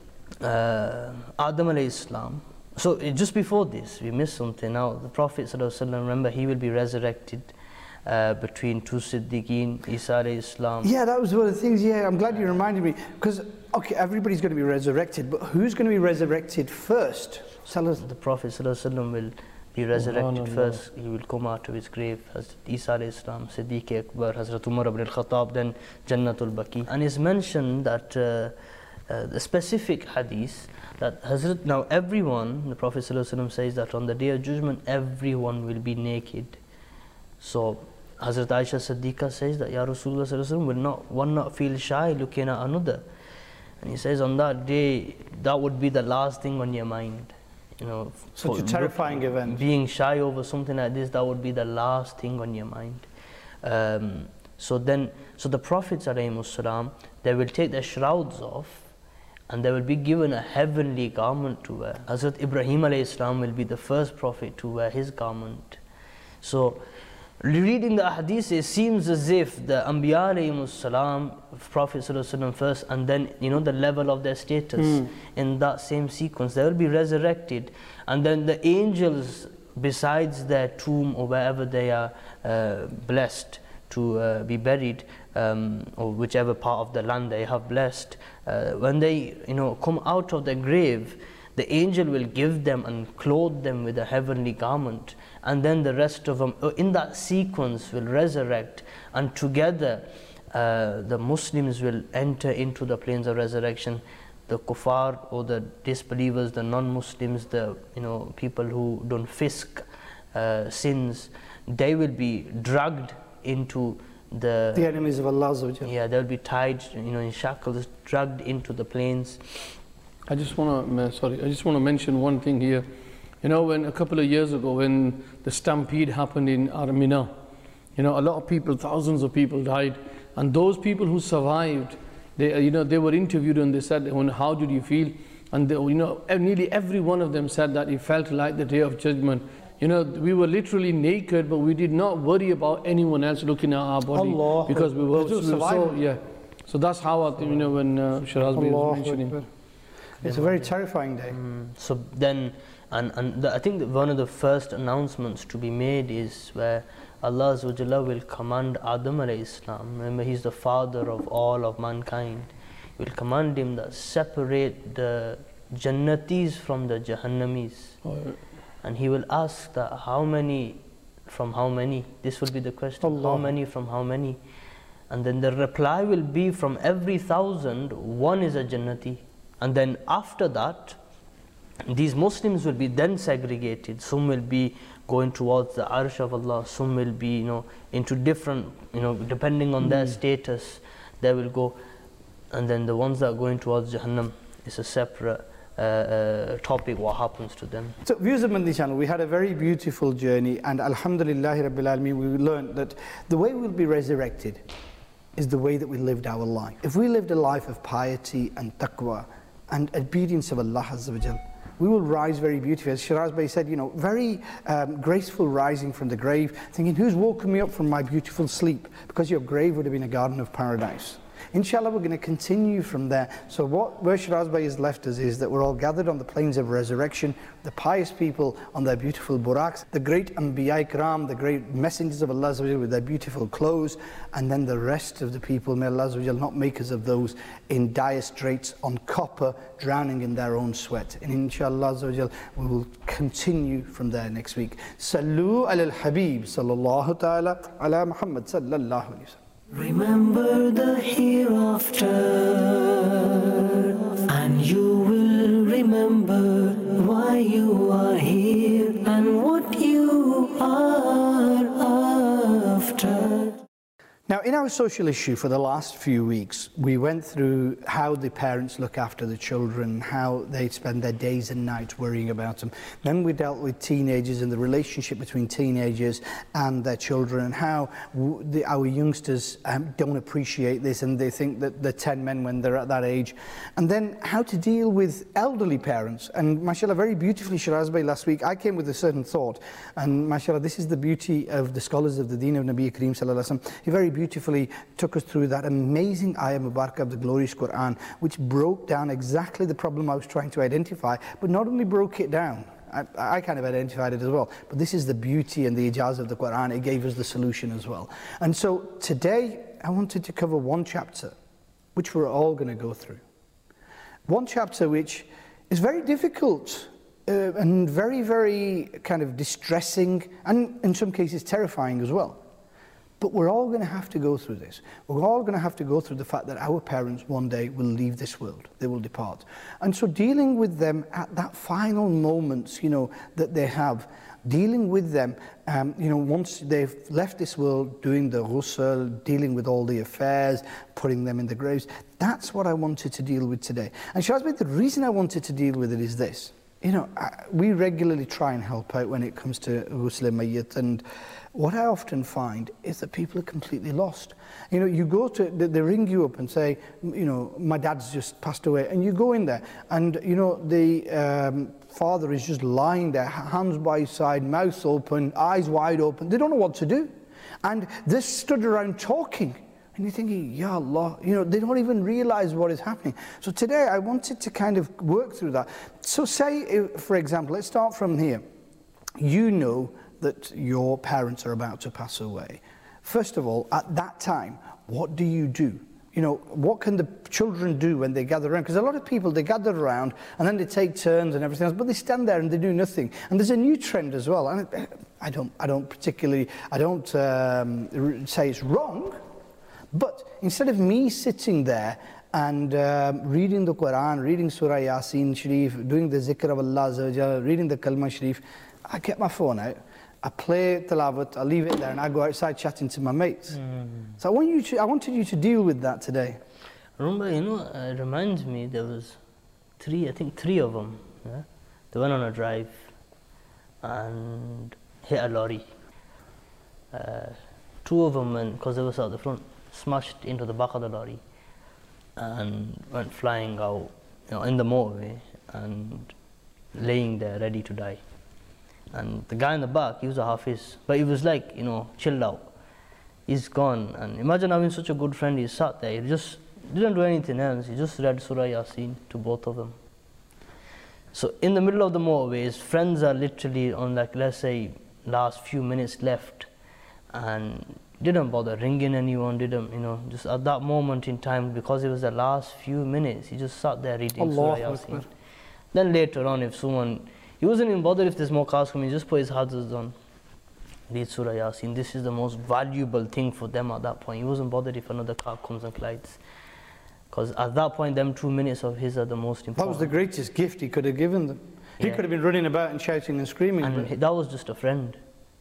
uh, Adam alayhi salam, so just before this we missed something. Now the Prophet sallallahu alaihi wasallam, remember, he will be resurrected uh, between two Siddiqeen, Isa alayhi salam. Yeah, that was one of the things. Yeah, I'm glad you reminded me, because okay, everybody's going to be resurrected, but who's going to be resurrected first? The Prophet ﷺ will be resurrected first. He will come out of his grave. Hazrat Isa alayhi salam, Siddiq Akbar, Hazrat Umar ibn al-Khattab, then Jannatul Baqi. And it's mentioned that uh, uh, the specific hadith that Hazrat, now everyone, the Prophet ﷺ says that on the day of judgment everyone will be naked. So Hazrat Aisha Siddiqa says that Ya Rasulullah ﷺ will not, one not feel shy looking at another. And he says on that day that would be the last thing on your mind. You know, such a terrifying event. Being shy over something like this, that would be the last thing on your mind. Um, so then, so the Prophets ﷺ, they will take their shrouds off, and they will be given a heavenly garment to wear. Hazrat Ibrahim alayhi salam will be the first Prophet to wear his garment. So Reading the hadith, it seems as if the Anbiya alayhimus salam, Prophet sallallahu alaihi wasallam first, and then you know the level of their status mm. in that same sequence, they will be resurrected, and then the angels besides their tomb or wherever they are uh, blessed to uh, be buried, um, or whichever part of the land they have blessed, uh, when they you know come out of the grave, the angel will give them and clothe them with a heavenly garment, and then the rest of them in that sequence will resurrect, and together uh, the Muslims will enter into the plains of resurrection. The kuffar or the disbelievers, the non-Muslims, the you know people who don't fisk uh, sins, they will be dragged into the the enemies of Allah. Yeah, they'll be tied, you know, in shackles, dragged into the plains. I just want to, sorry, I just want to mention one thing here. You know, when a couple of years ago, when the stampede happened in Armina, you know, a lot of people, thousands of people died, and those people who survived, they, you know, they were interviewed and they said, "How did you feel?" And they, you know, nearly every one of them said that it felt like the Day of Judgment. You know, we were literally naked, but we did not worry about anyone else looking at our body Allah, because we were, we were so, yeah. So that's how I think, you know, when uh, Shirazbhai was mentioning. It's a very terrifying day. Mm. So then, and, and the, I think that one of the first announcements to be made is where Allah Azza wa Jalla will command Adam alayhi salam, remember he's the father of all of mankind, he will command him that separate the Jannatis from the Jahannamis. Oh, yeah. And he will ask that how many from how many? This will be the question. Allah. How many from how many? And then the reply will be from every thousand, one is a Jannati. And then after that, these Muslims will be then segregated. Some will be going towards the Arsh of Allah, some will be, you know, into different, you know, depending on mm. their status, they will go. And then the ones that are going towards Jahannam is a separate uh, uh, topic, what happens to them. So, viewers of Madani Channel, we had a very beautiful journey, and Alhamdulillah Rabbil Alameen, we learned that the way we'll be resurrected is the way that we lived our life. If we lived a life of piety and taqwa and obedience of Allah Azza wa Jal, we will rise very beautifully. As Shirazbhai said, you know, very um, graceful rising from the grave, thinking, who's woken me up from my beautiful sleep? Because your grave would have been a garden of paradise. Inshallah, we're going to continue from there. So what where Shirazbhai has left us is that we're all gathered on the plains of resurrection, the pious people on their beautiful buraqs, the great Anbiya Ikram, the great messengers of Allah with their beautiful clothes, and then the rest of the people, may Allah not make us of those in dire straits on copper, drowning in their own sweat. And inshallah, we will continue from there next week. Sallu ala al-Habib sallallahu ta'ala ala Muhammad sallallahu alayhi wa sallam. Remember the hereafter, and you will remember why you are here and what you are after. Now, in our social issue for the last few weeks, we went through how the parents look after the children, how they spend their days and nights worrying about them. Then we dealt with teenagers and the relationship between teenagers and their children, and how w the, our youngsters um, don't appreciate this and they think that they're ten men when they're at that age. And then how to deal with elderly parents. And mashallah, very beautifully, Shirazbhai, last week, I came with a certain thought. And mashallah, this is the beauty of the scholars of the deen of Nabi Kareem sallallahu alaihi wasallam. He very beautifully took us through that amazing ayah Mubarakah of the glorious Quran, which broke down exactly the problem I was trying to identify, but not only broke it down, I, I kind of identified it as well, but this is the beauty and the ijaz of the Quran. It gave us the solution as well. And so today I wanted to cover one chapter which we're all going to go through. One chapter which is very difficult uh, and very, very kind of distressing and in some cases terrifying as well. But we're all going to have to go through this. We're all going to have to go through the fact that our parents one day will leave this world. They will depart. And so dealing with them at that final moments, you know, that they have, dealing with them, um, you know, once they've left this world, doing the ghusl, dealing with all the affairs, putting them in the graves, that's what I wanted to deal with today. And Shirazbhai, the reason I wanted to deal with it is this. You know, I, we regularly try and help out when it comes to ghusl mayyit, and what I often find is that people are completely lost. You know, you go to, they ring you up and say, you know, my dad's just passed away, and you go in there, and, you know, the um, father is just lying there, hands by his side, mouth open, eyes wide open. They don't know what to do. And they stood around talking. And you're thinking, Ya Allah, you know, they don't even realize what is happening. So today I wanted to kind of work through that. So say, if, for example, let's start from here. You know that your parents are about to pass away. First of all, at that time, what do you do? You know, what can the children do when they gather around? Because a lot of people, they gather around and then they take turns and everything else, but they stand there and they do nothing. And there's a new trend as well. And I don't, I don't particularly, I don't um, say it's wrong, but instead of me sitting there and um, reading the Quran, reading Surah Yasin Sharif, doing the zikr of Allah Azza wa Jalla, reading the Kalma Sharif, I get my phone out, I play tilawat, I leave it there, and I go outside chatting to my mates. Mm. So I want you to, I wanted you to deal with that today. Remember, you know, uh, it reminds me, there was three, I think three of them. Yeah? They went on a drive and hit a lorry. Uh, two of them, because they were at the front, smashed into the back of the lorry and went flying out, you know, in the motorway and laying there ready to die. And the guy in the back, he was a Hafiz, but he was like, you know, chilled out. He's gone. And imagine having such a good friend. He sat there, he just didn't do anything else. He just read Surah Yasin to both of them. So in the middle of the motorway, his friends are literally on, like, let's say, last few minutes left, and didn't bother ringing anyone, didn't, you know, just at that moment in time, because it was the last few minutes, he just sat there reading Allah Surah Yasin. Akbar. Then later on, if someone, he wasn't even bothered if there's more cars coming, he just put his hazards on, read Surah Yasin. This is the most valuable thing for them at that point. He wasn't bothered if another car comes and collides. Because at that point, them two minutes of his are the most important. That was the greatest gift he could have given them. He Yeah. could have been running about and shouting and screaming. And but that was just a friend.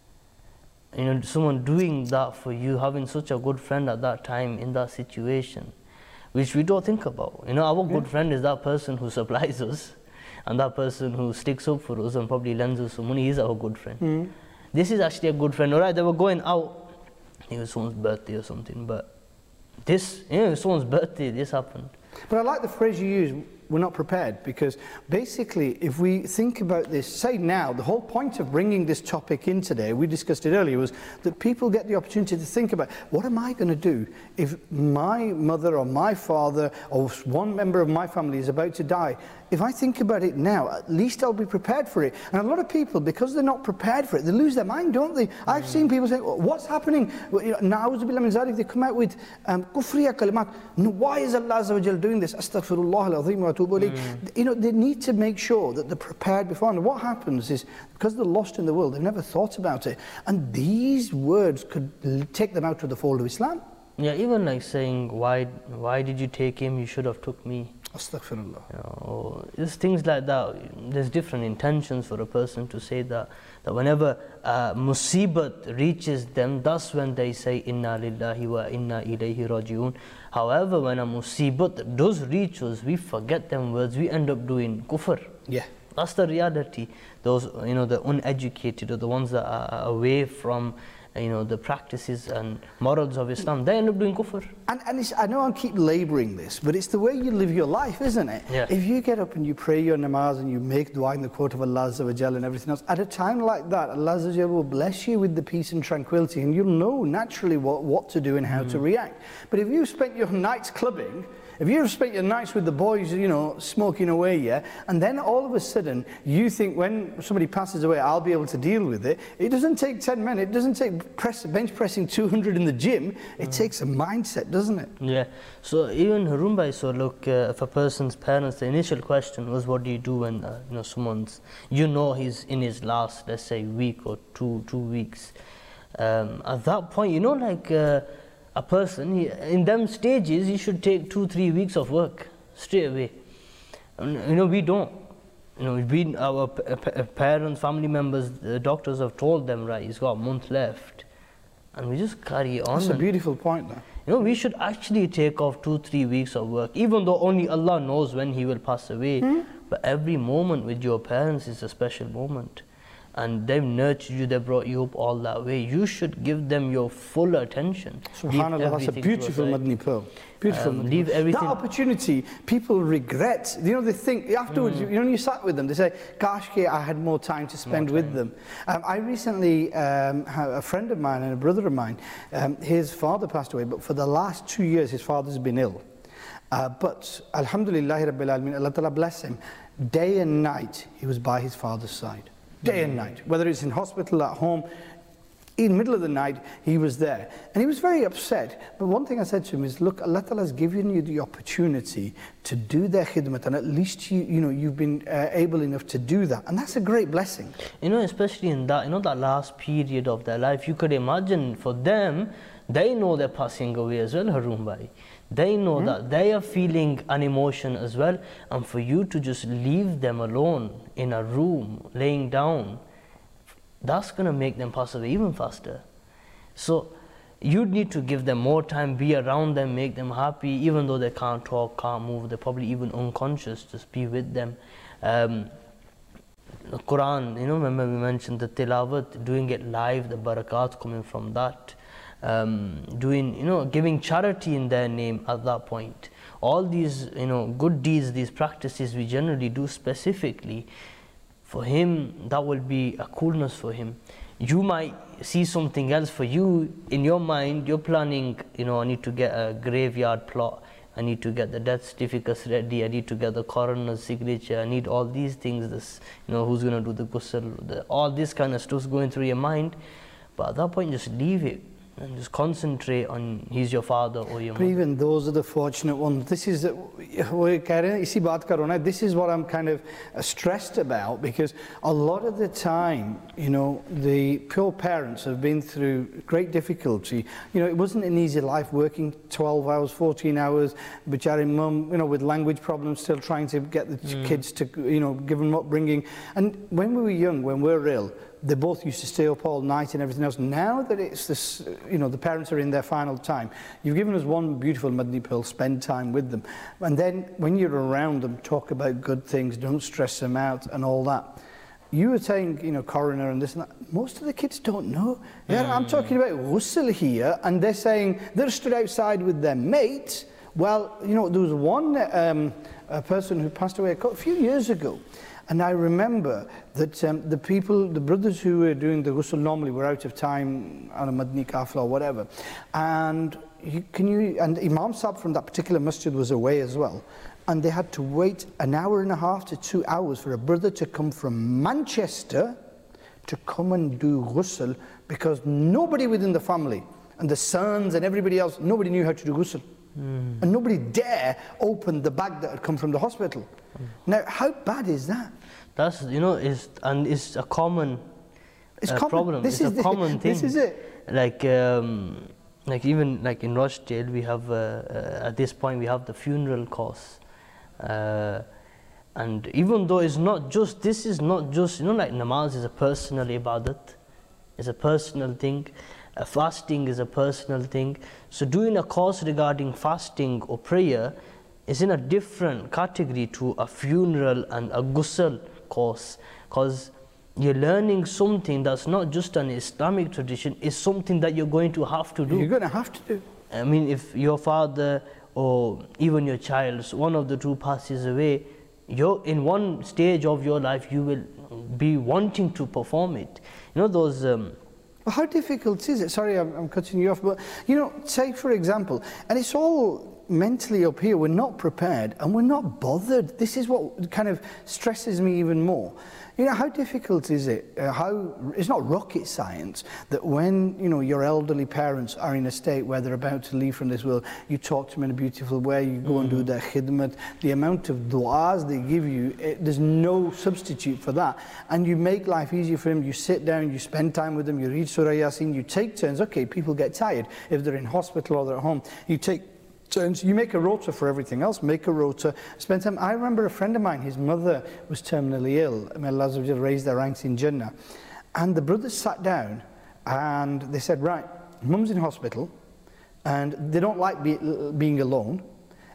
You know, someone doing that for you, having such a good friend at that time in that situation, which we don't think about. You know, our Yeah. good friend is that person who supplies us, and that person who sticks up for us and probably lends us some money. He's our good friend. Mm. This is actually a good friend. All right, they were going out. It was someone's birthday or something, but this, you know, it was someone's birthday. This happened. But I like the phrase you use, we're not prepared, because basically if we think about this, say now, the whole point of bringing this topic in today, we discussed it earlier, was that people get the opportunity to think about, what am I going to do if my mother or my father or one member of my family is about to die? If I think about it now, at least I'll be prepared for it. And a lot of people, because they're not prepared for it, they lose their mind, don't they? I've mm. seen people say, what's happening? Now, they come out with kufriya kalimat. Why is Allah Azza wa Jal doing this? Astaghfirullah al-azim wa atubu ilayh. You know, they need to make sure that they're prepared before. And what happens is, because they're lost in the world, they've never thought about it. And these words could take them out of the fold of Islam. Yeah, even like saying, why, why did you take him? You should have took me. Astaghfirullah. You know, there's things like that. There's different intentions for a person to say that. That whenever uh, musibat reaches them, that's when they say inna lillahi wa inna ilayhi rajiun. However, when a musibat does reach us, we forget them words. We end up doing kufr. Yeah. That's the reality. Those, you know, the uneducated or the ones that are away from, you know, the practices and morals of Islam, they end up doing kufr. And, and it's, I know I keep labouring this, but it's the way you live your life, isn't it? Yeah. If you get up and you pray your namaz and you make dua in the court of Allah Azza wa Jal and everything else, at a time like that, Allah Azza wa Jal will bless you with the peace and tranquility, and you'll know naturally what, what to do and how mm. to react. But if you spent your nights clubbing, if you've spent your nights with the boys, you know, smoking away, yeah, and then all of a sudden you think when somebody passes away, I'll be able to deal with it. It doesn't take ten men, it doesn't take press, bench pressing two hundred in the gym, it mm. takes a mindset, doesn't it? Yeah, so even Harumbai, so look, uh, if a person's parents, the initial question was, what do you do when, uh, you know, someone's, you know he's in his last, let's say, week or two, two weeks. Um, at that point, you know, like, uh, a person, he, in them stages, he should take two, three weeks of work straight away. And, you know, we don't. You know, we, our parents, family members, the doctors have told them, right, he's got a month left. And we just carry on. That's a beautiful point, though. You know, we should actually take off two, three weeks of work, even though only Allah knows when he will pass away. Hmm? But every moment with your parents is a special moment. and they've nurtured you, they brought you up all that way. You should give them your full attention. SubhanAllah, that's a beautiful Madni pearl. Beautiful. Um, leave everything. That opportunity, people regret. You know, they think afterwards. Mm. You know, when you sat with them, they say, "Gosh, I had more time to spend time. with them." Um, I recently um, had a friend of mine and a brother of mine. Um, his father passed away, but for the last two years, his father's been ill. Uh, but Alhamdulillah, Rabbil Alameen, Allah Ta'ala bless him. Day and night, he was by his father's side. Day and night, whether it's in hospital, at home, in the middle of the night, he was there. And he was very upset. But one thing I said to him is, look, Allah Ta'ala has given you the opportunity to do their khidmat, and at least you, you know, you've been uh, able enough to do that. And that's a great blessing. You know, especially in that, you know, that last period of their life, you could imagine for them, they know they're passing away as well, Haroon Bhai. They know mm. that they are feeling an emotion as well. And for you to just leave them alone in a room, laying down, that's going to make them pass away even faster. So you need to give them more time, be around them, make them happy, even though they can't talk, can't move, they're probably even unconscious, just be with them. Um, the Quran, you know, remember we mentioned the tilawat, doing it live, the barakat coming from that. Um, doing, you know, giving charity in their name at that point. All these, you know, good deeds, these practices we generally do specifically. For him, that will be a coolness for him. You might see something else for you in your mind. You're planning, you know, I need to get a graveyard plot. I need to get the death certificates ready. I need to get the coroner's signature. I need all these things. This, you know, who's going to do the ghusl? The, all this kind of stuff's going through your mind. But at that point, just leave it. And just concentrate on he's your father or your mother. But even those are the fortunate ones. This is this is what I'm kind of stressed about, because a lot of the time, you know, the poor parents have been through great difficulty. You know, it wasn't an easy life, working twelve hours, fourteen hours, bichari mum, you know, with language problems, still trying to get the mm. kids to, you know, give them upbringing. And when we were young, when we were ill, they both used to stay up all night and everything else. Now that it's this, you know, the parents are in their final time, you've given us one beautiful Madni pearl, spend time with them. And then when you're around them, talk about good things, don't stress them out and all that. You were saying, you know, coroner and this and that. Most of the kids don't know. Yeah, mm. I'm talking about ghusl here, and they're saying they're stood outside with their mate. Well, you know, there was one um, a person who passed away a few years ago. And I remember that um, the people, the brothers who were doing the ghusl normally were out of time on a Madni kafla or whatever. And you, can you, and Imam Sahib from that particular masjid was away as well. And they had to wait an hour and a half to two hours for a brother to come from Manchester to come and do ghusl, because nobody within the family, and the sons and everybody else, nobody knew how to do ghusl. Mm. And nobody dare open the bag that had come from the hospital. Mm. Now, how bad is that? That's, you know, it's, and it's a common, it's uh, common. problem. This it's is a the, common thing. This is it. Like, um, like even like in Rochdale, we have, uh, uh, at this point, we have the funeral course. Uh, and even though it's not just, this is not just, you know, like namaz is a personal ibadat. It's a personal thing. Uh, fasting is a personal thing. So doing a course regarding fasting or prayer is in a different category to a funeral and a ghusl course, because you're learning something that's not just an Islamic tradition, it's something that you're going to have to do. You're going to have to do. I mean, if your father or even your child, one of the two passes away, you're in one stage of your life, you will be wanting to perform it. You know, those... Um, Well, how difficult is it? Sorry, I'm, I'm cutting you off, but, you know, say for example, and it's all mentally up here, we're not prepared and we're not bothered. This is what kind of stresses me even more. You know, how difficult is it? Uh, how it's not rocket science that when, you know, your elderly parents are in a state where they're about to leave from this world, you talk to them in a beautiful way, you go mm. and do their khidmat, the amount of du'as they give you, it, there's no substitute for that. And you make life easier for them, you sit down, you spend time with them, you read Surah Yasin, you take turns. Okay, people get tired if they're in hospital or they're at home. You take turns, you make a rota for everything else, make a rota, spend time. I remember a friend of mine, his mother was terminally ill, may Allah raise their ranks in Jannah, and the brothers sat down and they said, right, mum's in hospital and they don't like be, being alone,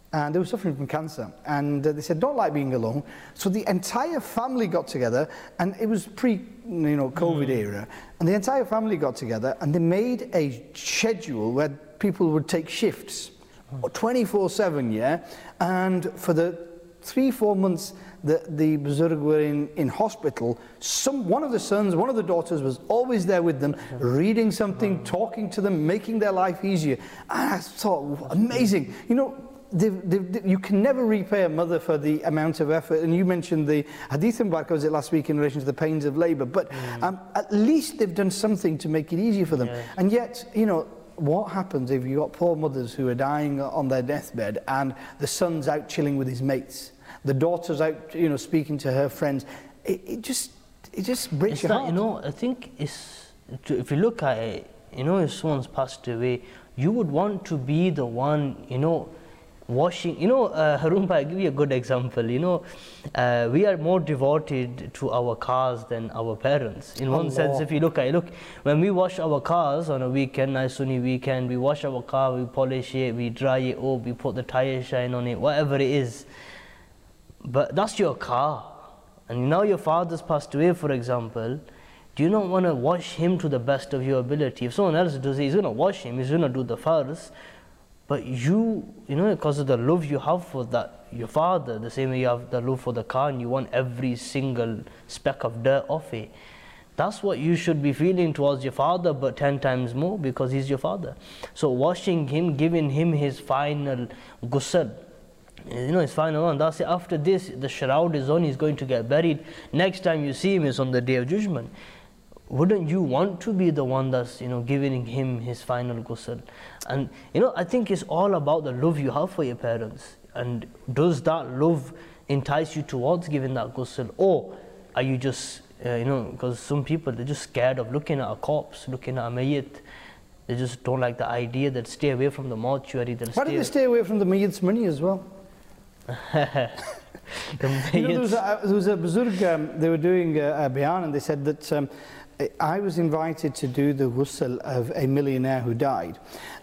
and they were suffering from cancer, and uh, they said, don't like being alone. So the entire family got together, and it was pre, you know, COVID mm. era, and the entire family got together, and they made a schedule where people would take shifts, twenty-four seven, yeah, and for the three, four months that the Buzurg were in, in hospital, some, one of the sons, one of the daughters was always there with them, reading something, wow. talking to them, making their life easier. And I thought, amazing. You know, They've, they've, they, you can never repay a mother for the amount of effort, and you mentioned the Hadith in Barakah, was it last week, in relation to the pains of labour, but mm. um, at least they've done something to make it easier for them. Yeah. And yet, you know, what happens if you've got poor mothers who are dying on their deathbed, and the son's out chilling with his mates, the daughter's out, you know, speaking to her friends? It, it just, it just breaks it's your that, heart. You know, I think it's, if you look at it, you know, if someone's passed away, you would want to be the one, you know, washing, you know, uh, Harun Bhai, I'll give you a good example. You know, uh, we are more devoted to our cars than our parents. In one Allah. sense, if you look at it, look, when we wash our cars on a weekend, nice sunny weekend, we wash our car, we polish it, we dry it up, we put the tire shine on it, whatever it is. But that's your car. And now your father's passed away, for example. Do you not want to wash him to the best of your ability? If someone else does it, he's going to wash him, he's going to do the fars. But you, you know, because of the love you have for that, your father, the same way you have the love for the car, and you want every single speck of dirt off it. That's what you should be feeling towards your father, but ten times more, because he's your father. So washing him, giving him his final ghusl, you know, his final one. That's it. After this, the shroud is on, he's going to get buried. Next time you see him is on the Day of Judgment. Wouldn't you want to be the one that's, you know, giving him his final ghusl? And, you know, I think it's all about the love you have for your parents. And does that love entice you towards giving that ghusl? Or are you just, uh, you know, because some people, they're just scared of looking at a corpse, looking at a mayyit. They just don't like the idea that stay away from the mortuary. Why do they stay away from the mayyit's money as well? You know, there was a, there was a Buzurg, um, they were doing a, a bayan, and they said that um, I was invited to do the ghusl of a millionaire who died,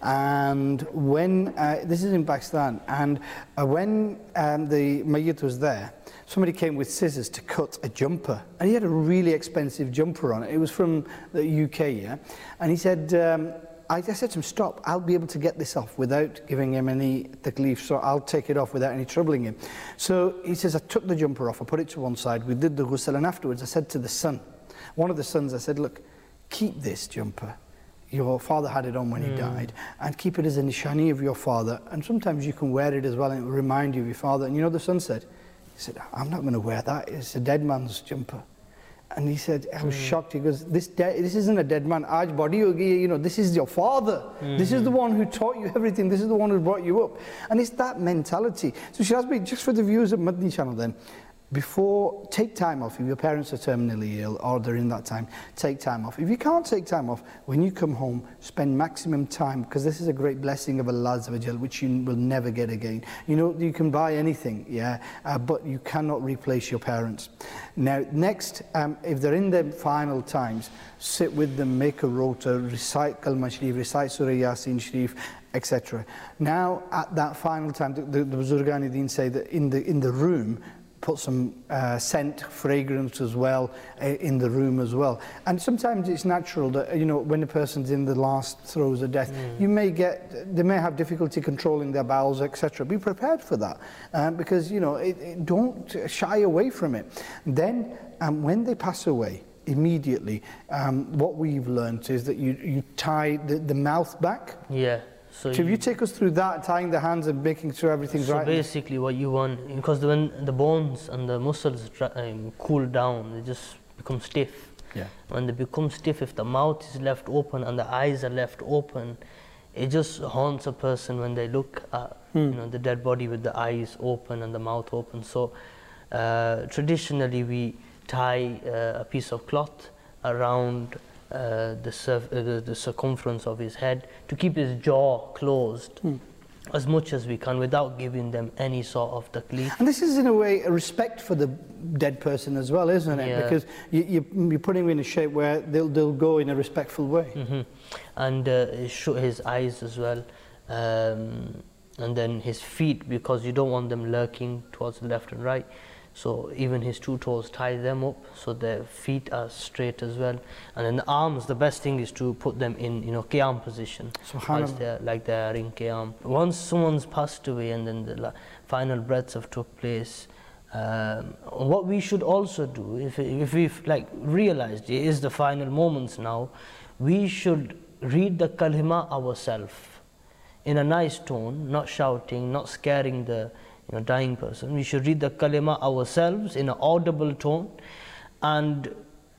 and when uh, this is in Pakistan, and uh, when um, the mayyit was there, somebody came with scissors to cut a jumper, and he had a really expensive jumper on it. It was from the U K, yeah, and he said, um, I, I said to him, stop, I'll be able to get this off without giving him any taklif, so I'll take it off without any troubling him. So he says, I took the jumper off, I put it to one side, we did the ghusl, and afterwards I said to the son, one of the sons, I said, look, keep this jumper. Your father had it on when mm. he died, and keep it as a nishani of your father, and sometimes you can wear it as well, and it will remind you of your father. And you know, the son said, he said, I'm not going to wear that, it's a dead man's jumper. And he said, I was mm. shocked. He goes, this, this isn't a dead man. Aaj body hogi, you know, this is your father. Mm. This is the one who taught you everything. This is the one who brought you up. And it's that mentality. So Shiraz, just for the viewers of Madani Channel then, before, take time off. If your parents are terminally ill or they're in that time, take time off. If you can't take time off, when you come home, spend maximum time, because this is a great blessing of Allah Azza wa Jal, which you will never get again. You know, you can buy anything, yeah, uh, but you cannot replace your parents. Now, next, um, if they're in their final times, sit with them, make a rota, recite Kalma Sharif, recite Surah Yasin Sharif, et cetera. Now, at that final time, the, the, the Buzurgani Deen say that in the, in the room, put some uh, scent, fragrance as well uh, in the room as well. And sometimes it's natural that, you know, when a person's in the last throes of death, mm. you may get, they may have difficulty controlling their bowels, et cetera. Be prepared for that, um, because, you know, it, it, don't shy away from it. Then, um, when they pass away, immediately, um, what we've learned is that you, you tie the, the mouth back. Yeah. So, so you, if you take us through that, tying the hands and making sure everything's so right. So basically what you want, because when the bones and the muscles um, cool down, they just become stiff. Yeah. When they become stiff, if the mouth is left open and the eyes are left open, it just haunts a person when they look at hmm. you know, the dead body with the eyes open and the mouth open. So uh, traditionally we tie uh, a piece of cloth around Uh, the, uh, the, the circumference of his head to keep his jaw closed hmm. as much as we can without giving them any sort of taklif. And this is in a way a respect for the dead person as well, isn't it? Yeah. Because you, you, you're putting him in a shape where they'll, they'll go in a respectful way. Mm-hmm. And uh, his eyes as well. Um, and then his feet, because you don't want them lurking towards the left and right, so even his two toes, tie them up so their feet are straight as well. And then the arms, the best thing is to put them in, you know, qiyam position, whilst they're, like they are in qiyam. Once someone's passed away and then the final breaths have took place, um, what we should also do, if, if we've like realized it is the final moments now, we should read the kalima ourselves in a nice tone, not shouting, not scaring the you know, dying person. We should read the kalima ourselves in an audible tone, and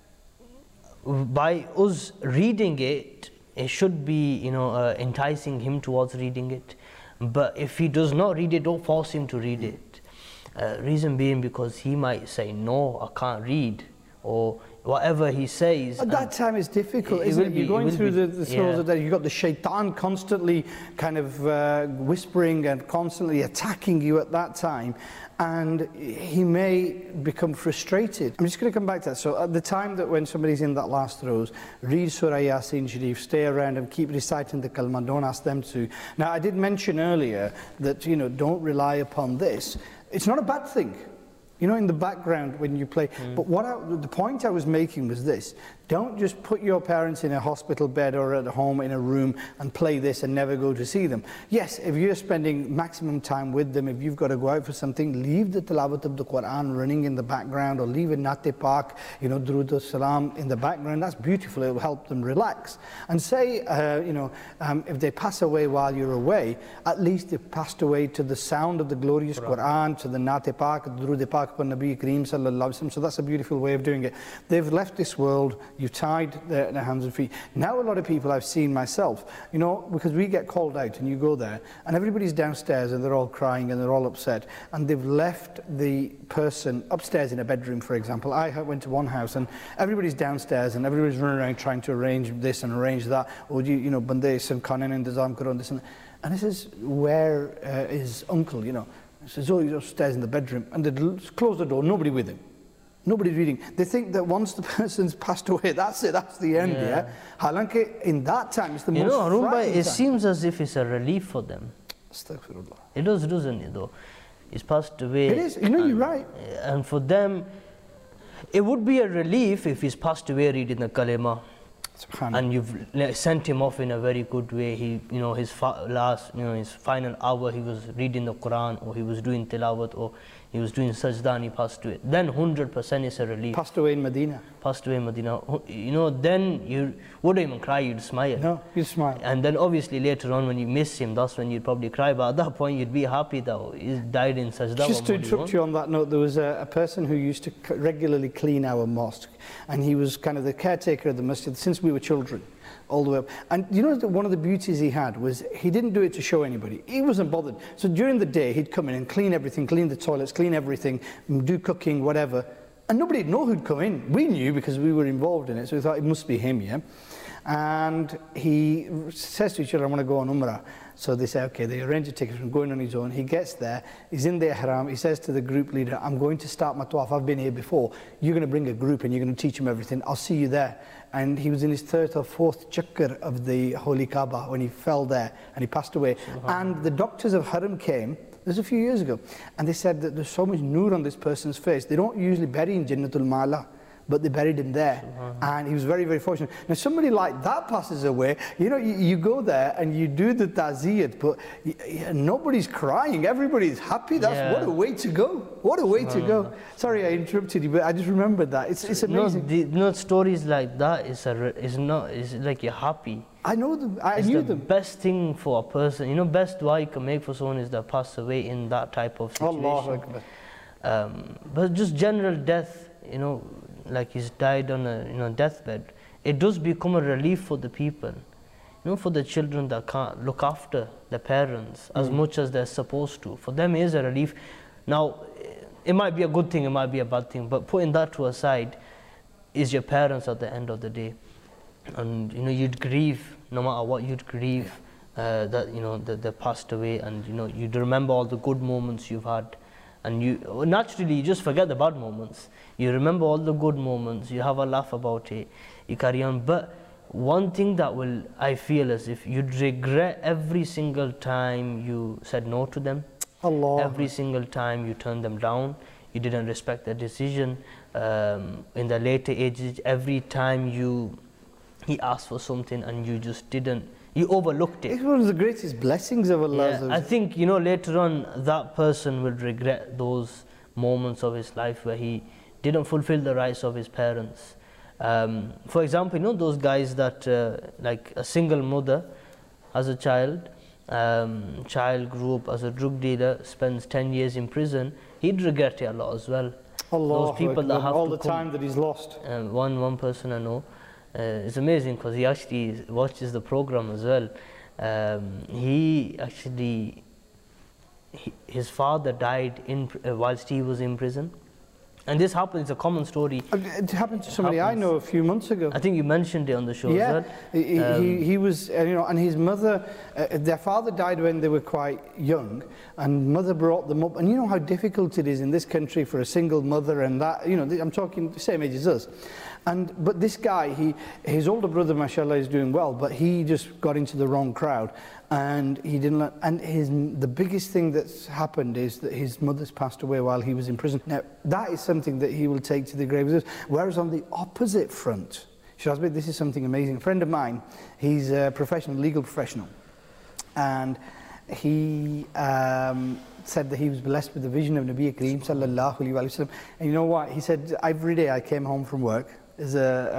by us reading it, it should be you know uh, enticing him towards reading it. But if he does not read it, don't force him to read it. Uh, reason being because he might say, no, I can't read, or whatever he says. At that time it's difficult, it isn't it? Be, You're going through be, the, the throes yeah. of that. You've got the shaitan constantly kind of uh, whispering and constantly attacking you at that time, and he may become frustrated. I'm just going to come back to that. So at the time that when somebody's in that last throes, read Surah Yasin Sharif, stay around and keep reciting the kalma, don't ask them to. Now I did mention earlier that, you know, don't rely upon this. It's not a bad thing, you know, in the background when you play. Mm. But what I, the point I was making was this: don't just put your parents in a hospital bed or at home in a room and play this and never go to see them. Yes, if you're spending maximum time with them, if you've got to go out for something, leave the tilawat of the Quran running in the background, or leave a Nate Pak, you know, Durood al-Salam in the background. That's beautiful. It will help them relax. And say, uh, you know, um, if they pass away while you're away, at least they've passed away to the sound of the glorious Quran, Quran to the Nate Pak, the Durood Pak upon Nabi Kareem sallallahu alaihi wasallam. So that's a beautiful way of doing it. They've left this world. You've tied their, their hands and feet. Now a lot of people I've seen myself, you know, because we get called out and you go there and everybody's downstairs and they're all crying and they're all upset, and they've left the person upstairs in a bedroom, for example. I went to one house and everybody's downstairs and everybody's running around trying to arrange this and arrange that, or you, you know, bande some kanan and dizam karon this and that. And this is where uh, is uncle, you know. He says, oh, he's upstairs in the bedroom, and they close the door, nobody with him. Nobody's reading. They think that once the person's passed away, that's it, that's the end, yeah? yeah? Halanki, in that time, it's the you most know, Arun Bhai, it time. seems as if it's a relief for them. Astaghfirullah. It does, doesn't it, though? He's passed away. It is, you know, and, you're right. And for them, it would be a relief if he's passed away reading the kalima. And you've sent him off in a very good way. He, you know, his last, you know, his final hour, he was reading the Quran, or he was doing tilawat, or he was doing sajda and he passed away. Then one hundred percent is a relief. Passed away in Medina. Passed away in Medina. You know, then you wouldn't even cry, you'd smile. No, you'd smile. And then obviously later on when you miss him, that's when you'd probably cry. But at that point, you'd be happy that he died in sajda. Just to interrupt you on that note, there was a, a person who used to regularly clean our mosque, and he was kind of the caretaker of the masjid since we were children, all the way up. And you know, one of the beauties he had was he didn't do it to show anybody. He wasn't bothered. So during the day, he'd come in and clean everything, clean the toilets, clean everything, do cooking, whatever. And nobody'd know who'd come in. We knew because we were involved in it, so we thought it must be him, yeah? And he says to each other, I want to go on Umrah. So they say, okay, they arrange a ticket for him going on his own. He gets there, he's in the ihram, he says to the group leader, I'm going to start my tawaf, I've been here before. You're going to bring a group and you're going to teach him everything. I'll see you there. And he was in his third or fourth chakkar of the Holy Kaaba when he fell there and he passed away. And the doctors of Haram came, this was a few years ago, and they said that there's so much nur on this person's face. They don't usually bury in Jannatul Ma'la, but they buried him there. And he was very, very fortunate. Now somebody like that passes away, you know, you, you go there and you do the ta'ziyat, but you, you, nobody's crying, everybody's happy. That's yeah. What a way to go. What a way to go. Sorry I interrupted you, but I just remembered that. It's, it's amazing. No, the, no, stories like that is, a, is not, is like you're happy. I know them, I it's knew the them. best thing for a person, you know, best dua you can make for someone is that pass away in that type of situation. Allahu Akbar. Um, but just general death, you know, like he's died on a you know deathbed, it does become a relief for the people, you know, for the children that can't look after their parents as mm. much as they're supposed to. For them, it is a relief. Now, it might be a good thing, it might be a bad thing, but putting that to aside, is your parents at the end of the day, and you know you'd grieve no matter what. You'd grieve uh, that you know that they passed away, and you know you'd remember all the good moments you've had. And you naturally you just forget the bad moments. You remember all the good moments. You have a laugh about it. You carry on. But one thing that will, I feel as if you'd regret every single time you said no to them, Allah. every single time you turned them down, you didn't respect their decision. Um, in the later ages, every time you he asked for something and you just didn't, you overlooked it. It's one of the greatest blessings of Allah. Yeah, I think, you know, later on that person will regret those moments of his life where he didn't fulfill the rights of his parents. Um, for example, you know those guys that uh, like a single mother as a child, um, child grew up as a drug dealer, spends ten years in prison, he'd regret it a lot as well. Allah, those people that have all to the come, time that he's lost. uh, one one person I know, uh, it's amazing because he actually watches the program as well. Um, he actually, he, his father died in uh, whilst he was in prison, and this happens. It's a common story. It happened to somebody happens. I know a few months ago. I think you mentioned it on the show Yeah, as well. he, Um, he, he was, uh, you know, and his mother, uh, their father died when they were quite young, and mother brought them up. And you know how difficult it is in this country for a single mother, and that, you know, I'm talking the same age as us. And but this guy, he, his older brother, mashallah, is doing well, but he just got into the wrong crowd, and he didn't learn. And his the biggest thing that's happened is that his mother's passed away while he was in prison. Now that is something that he will take to the grave. Whereas on the opposite front, Shiraz, this is something amazing. A friend of mine, he's a professional, legal professional, and he um, said that he was blessed with the vision of Nabi Kareem sallallahu alaihi wasallam. And you know what? He said, every day I came home from work as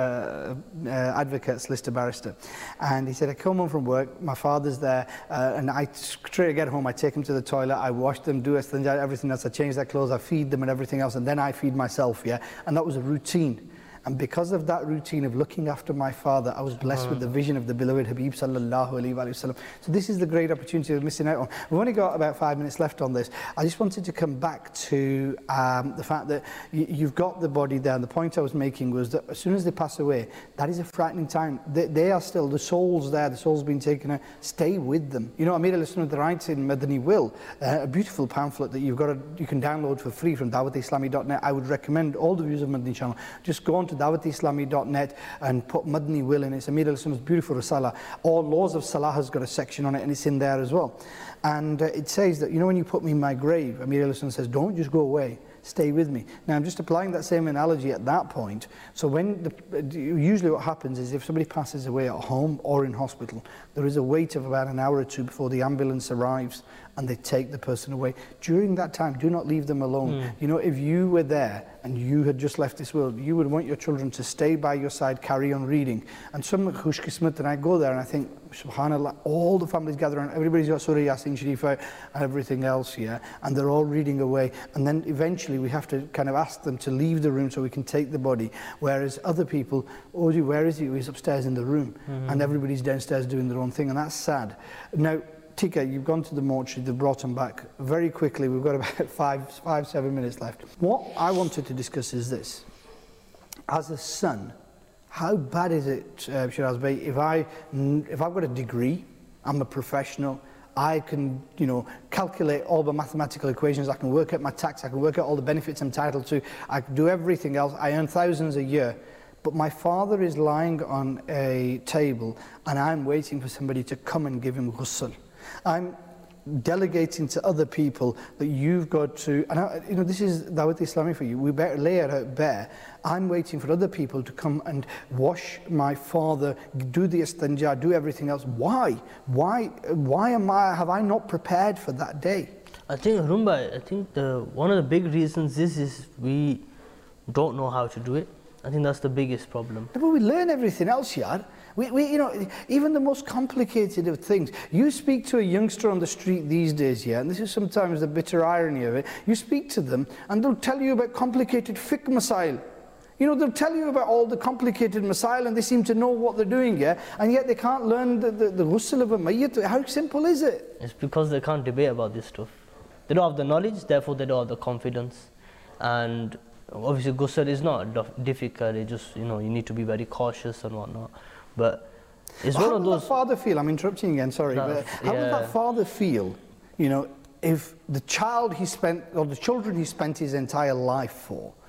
a, a, a advocate, solicitor, barrister, and he said, I come home from work, my father's there, uh, and I straight to get home, I take them to the toilet, I wash them, do everything else, I change their clothes, I feed them and everything else, and then I feed myself, yeah? And that was a routine. And because of that routine of looking after my father, I was blessed with the vision of the beloved Habib sallallahu alaihi wasallam. So this is the great opportunity we're missing out on. We've only got about five minutes left on this. I just wanted to come back to um, the fact that y you've got the body there. And the point I was making was that as soon as they pass away, that is a frightening time. They, they are still, the soul's there, the soul's been taken out. Stay with them. You know, Amir al-Sunnah writes in Madani Will, uh, a beautiful pamphlet that you've got to, you can download for free from dawat islami dot net. I would recommend all the viewers of Madani channel, just go on to dawat islami dot net and put Madani Will in. It's Amir al-Sunnah's beautiful Risala. All Laws of Salah has got a section on it, and it's in there as well. And uh, it says that, you know, when you put me in my grave, Amir al-Sunnah says, don't just go away, stay with me. Now I'm just applying that same analogy at that point. So when the, usually what happens is if somebody passes away at home or in hospital, there is a wait of about an hour or two before the ambulance arrives and they take the person away. During that time, do not leave them alone. Mm. You know, if you were there and you had just left this world, you would want your children to stay by your side, carry on reading. And some Khush Qismat, and I go there and I think, subhanAllah, all the families gather around, everybody's got Surah Yasin Sharif and everything else, yeah, and they're all reading away. And then eventually we have to kind of ask them to leave the room so we can take the body. Whereas other people, oh, where is he? He's upstairs in the room. Mm-hmm. And everybody's downstairs doing their own thing, and that's sad. Now, Tika, you've gone to the mortuary, they've brought him back. Very quickly, we've got about five, five, seven minutes left. What I wanted to discuss is this. As a son, how bad is it, uh, Shiraz Bey, if, I, if I've got a degree, I'm a professional, I can, you know, calculate all the mathematical equations, I can work out my tax, I can work out all the benefits I'm entitled to, I can do everything else, I earn thousands a year. But my father is lying on a table and I'm waiting for somebody to come and give him ghusl. I'm delegating to other people that you've got to, and I, you know, this is Dawat Islami for you, we better lay it out bare. I'm waiting for other people to come and wash my father, do the istinja, do everything else. Why? Why, why am I, have I not prepared for that day? I think, Rumba, I think the, one of the big reasons is, is we don't know how to do it. I think that's the biggest problem. But we learn everything else, Yar. We, we, you know, even the most complicated of things. You speak to a youngster on the street these days, yeah, and this is sometimes the bitter irony of it. You speak to them, and they'll tell you about complicated fiqh masail. You know, they'll tell you about all the complicated masail, and they seem to know what they're doing, yeah, and yet they can't learn the, the, the ghusl of a mayyit. How simple is it? It's because they can't debate about this stuff. They don't have the knowledge, therefore they don't have the confidence. And obviously ghusl is not difficult, it just, you know, you need to be very cautious and whatnot. But it's well, one of those... How would that father feel? I'm interrupting again, sorry. That, but how yeah. would that father feel, you know, if the child he spent, or the children he spent his entire life for,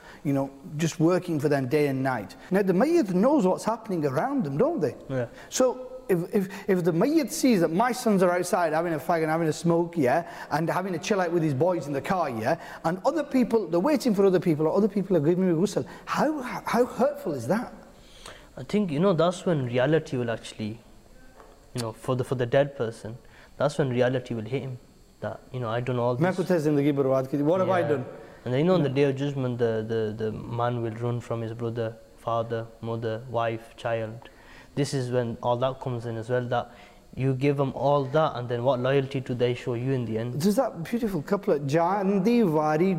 you know, just working for them day and night. Now the mayyit knows what's happening around them, don't they? Yeah. So if, if, if the mayyit sees that my sons are outside having a fag and having a smoke, yeah, and having a chill out with his boys in the car, yeah, and other people, they're waiting for other people, or other people are giving me ghusl, how, how hurtful is that? I think, you know, that's when reality will actually, you know, for the, for the dead person, that's when reality will hit him. That, you know, I done all this. What have yeah. I done? And then, you know, on the day of judgment, the, the, the man will run from his brother, father, mother, wife, child. This is when all that comes in as well, that you give them all that, and then what loyalty do they show you in the end? There's that beautiful couplet, Jandi vari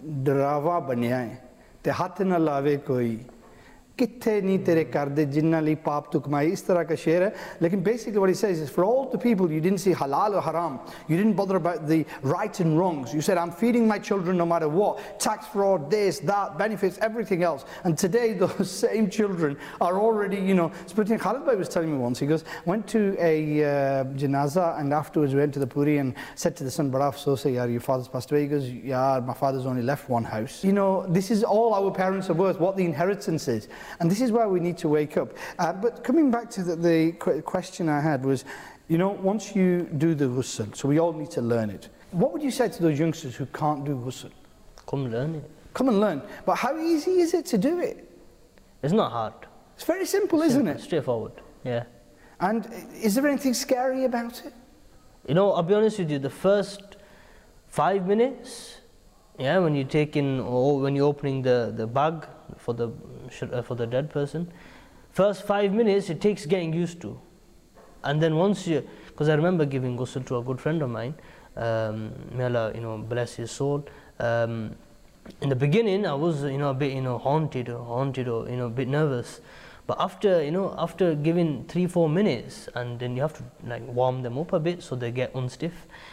drava banya hai, te hath na lave koi. कित्थे नहीं तेरे कर दे जिन्ना ली पाप तू कमाई इस तरह का शेर है लेकिन basically what he says is for all the people you didn't see halal or haram, you didn't bother about the rights and wrongs, you said I'm feeding my children no matter what, tax fraud, this, that, benefits, everything else, and today those same children are already, you know, splitting. Khalid Bhai was telling me once, he goes, went to a uh, janaza and afterwards went to the puri and said to the son, Bada afsos hai yaar, your father's passed away. He goes, yeah, my father's only left one house. You know, this is all our parents are worth, what the inheritance is. And this is why we need to wake up. Uh, but coming back to the, the question I had was, you know, once you do the ghusl, so we all need to learn it. What would you say to those youngsters who can't do ghusl? Come learn it. Come and learn. But how easy is it to do it? It's not hard. It's very simple, Simple, isn't it? Straightforward, yeah. And is there anything scary about it? You know, I'll be honest with you, the first five minutes, yeah, when you take in, or when you're opening the, the bag for the, for the dead person, first five minutes it takes getting used to. And then once you, because I remember giving ghusl to a good friend of mine, um, may Allah, you know, bless his soul. Um, in the beginning I was, you know, a bit, you know, haunted or haunted or, you know, a bit nervous. But after, you know, after giving three, four minutes, and then you have to like warm them up a bit so they get unstiff.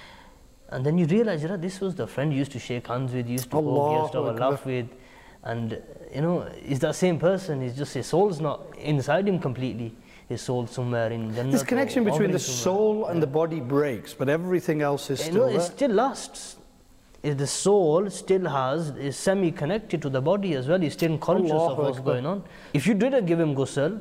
And then you realize, you know, this was the friend you used to shake hands with, you used to hug, you used to have a laugh with. And, you know, he's that same person, he's just, his soul's not inside him completely. His soul's somewhere in Jannah. This connection between the soul and the body breaks, but everything else is still there. there. It still lasts. The soul still has, is semi-connected to the body as well, he's still conscious of what's going on. If you didn't give him ghusl,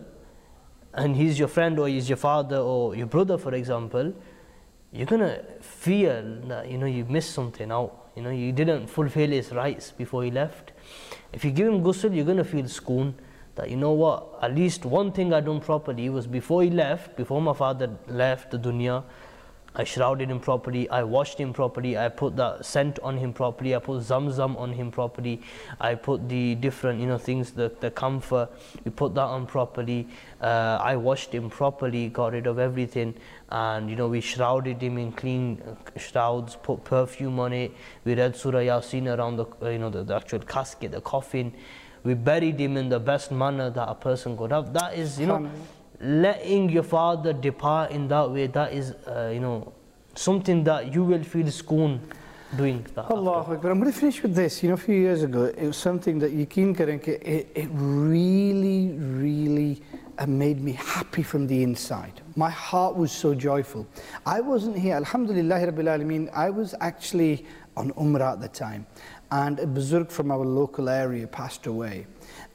and he's your friend or he's your father or your brother, for example, you're gonna feel that, you know, you missed something out. You know, you didn't fulfill his rights before he left. If you give him ghusl, you're gonna feel schoon that, you know what, at least one thing I done properly was before he left, before my father left the dunya, I shrouded him properly, I washed him properly, I put that scent on him properly, I put zamzam on him properly, I put the different, you know, things, the, the camphor, we put that on properly, uh, I washed him properly, got rid of everything, and, you know, we shrouded him in clean shrouds, put perfume on it, we read Surah Yasin around the, uh, you know, the, the actual casket, the coffin, we buried him in the best manner that a person could have. That is, you know, letting your father depart in that way, that is, uh, you know, something that you will feel schoon doing that. Allah Akbar. I'm going to finish with this. You know, a few years ago, it was something that Yaqeen Karenke, it, it really, really uh, made me happy from the inside. My heart was so joyful. I wasn't here, Alhamdulillah Rabbil Alameen, I was actually on Umrah at the time, and a Buzurg from our local area passed away.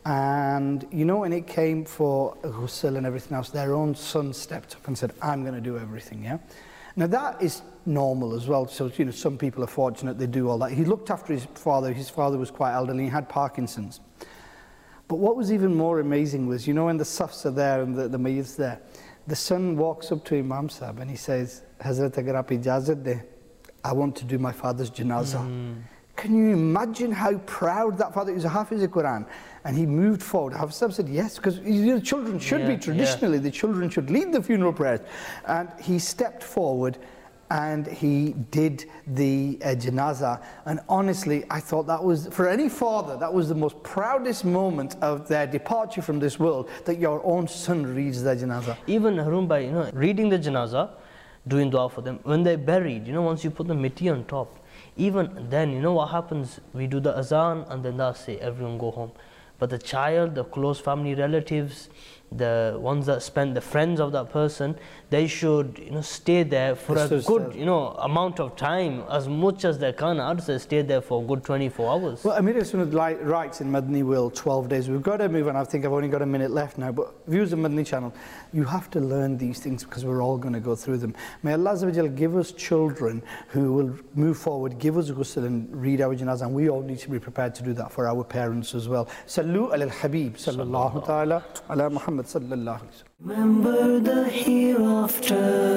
And you know, when it came for ghusl and everything else, their own son stepped up and said, I'm going to do everything, yeah? Now that is normal as well, so you know, some people are fortunate they do all that. He looked after his father, his father was quite elderly, he had Parkinson's. But what was even more amazing was, you know, when the safs are there and the, the mayyit's there, the son walks up to Imam Sahib and he says, Hazrat agar aap ijazat de, I want to do my father's janazah. Mm. Can you imagine how proud that father is? A Hafiz al-Quran, and he moved forward. Hafiz Sahib said yes, because you know, children should yeah, be traditionally, yeah. the children should lead the funeral prayers. And he stepped forward and he did the uh, janazah. And honestly, I thought that was, for any father, that was the most proudest moment of their departure from this world, that your own son reads their janazah. Even Harun Bhai, you know, reading the janazah, doing dua for them, when they're buried, you know, once you put the mitti on top, even then, you know what happens? We do the azan and then that's it, everyone go home. But the child, the close family relatives, the ones that spend, the friends of that person, they should, you know, stay there for This a is good, the- you know, amount of time, as much as they can. I'd say stay there for a good twenty-four hours. Well, Amir Sunnah writes in Madani World, twelve days. We've got to move on. I think I've only got a minute left now. But viewers of Madani channel, you have to learn these things because we're all going to go through them. May Allah Azza wa Jal give us children who will move forward, give us ghusl and read our janazah. And we all need to be prepared to do that for our parents as well. Sallu ala al-Habib, sallallahu ta'ala, ala Muhammad sallallahu alayhi wa sallam. Remember the hereafter,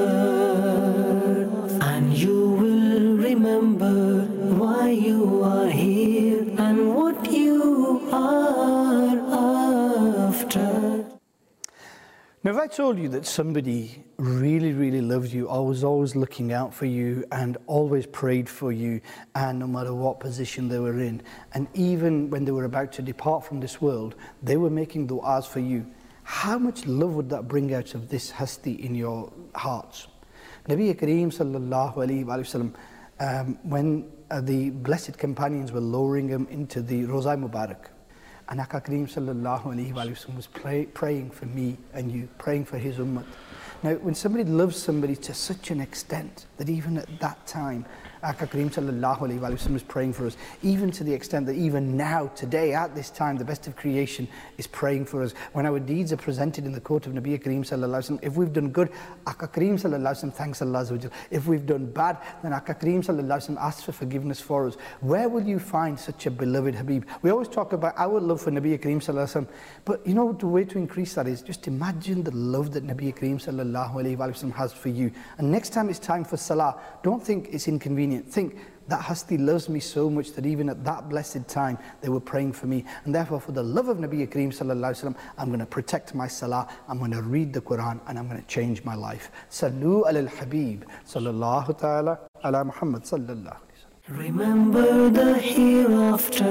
and you will remember why you are here and what you are after. Now, if I told you that somebody really, really loved you, always, always looking out for you and always prayed for you, and no matter what position they were in, and even when they were about to depart from this world, they were making du'as for you, how much love would that bring out of this hasti in your hearts? Nabi Kareem sallallahu alayhi wa sallam, um, when uh, the blessed companions were lowering him into the Rozai Mubarak, and Aka Kareem sallallahu alayhi wa sallam was pray, praying for me and you, praying for his ummah. Now, when somebody loves somebody to such an extent that even at that time, Aka Kareem sallallahu alayhi wa sallam was praying for us, even to the extent that even now, today, at this time, the best of creation is praying for us. When our deeds are presented in the court of Nabi Kareem sallallahu alayhi wa sallam, if we've done good, Aka Kareem sallallahu alayhi wa sallam thanks Allah Azza wa Jal. If we've done bad, then Aka Kareem sallallahu alayhi wa sallam asks for forgiveness for us. Where will you find such a beloved Habib? We always talk about our love for Nabi Kareem sallallahu alayhi wa sallam, but you know the way to increase that is just imagine the love that Nabi Kareem sallallahu alayhi wa sallam has for you. And next time it's time for salah, don't think it's inconvenient. Think that hasti loves me so much that even at that blessed time they were praying for me, and therefore for the love of Nabi Kareem sallallahu alayhi wa sallam, I'm going to protect my salah, I'm going to read the Quran, and I'm going to change my life. Sallu ala al-Habib sallallahu ta'ala ala Muhammad sallallahu alayhi wa sallam. Remember the hereafter,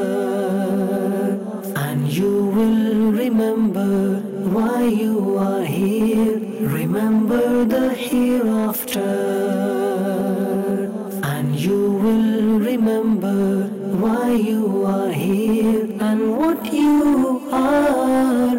and you will remember why you are here. Remember the hereafter, and you will remember why you are here and what you are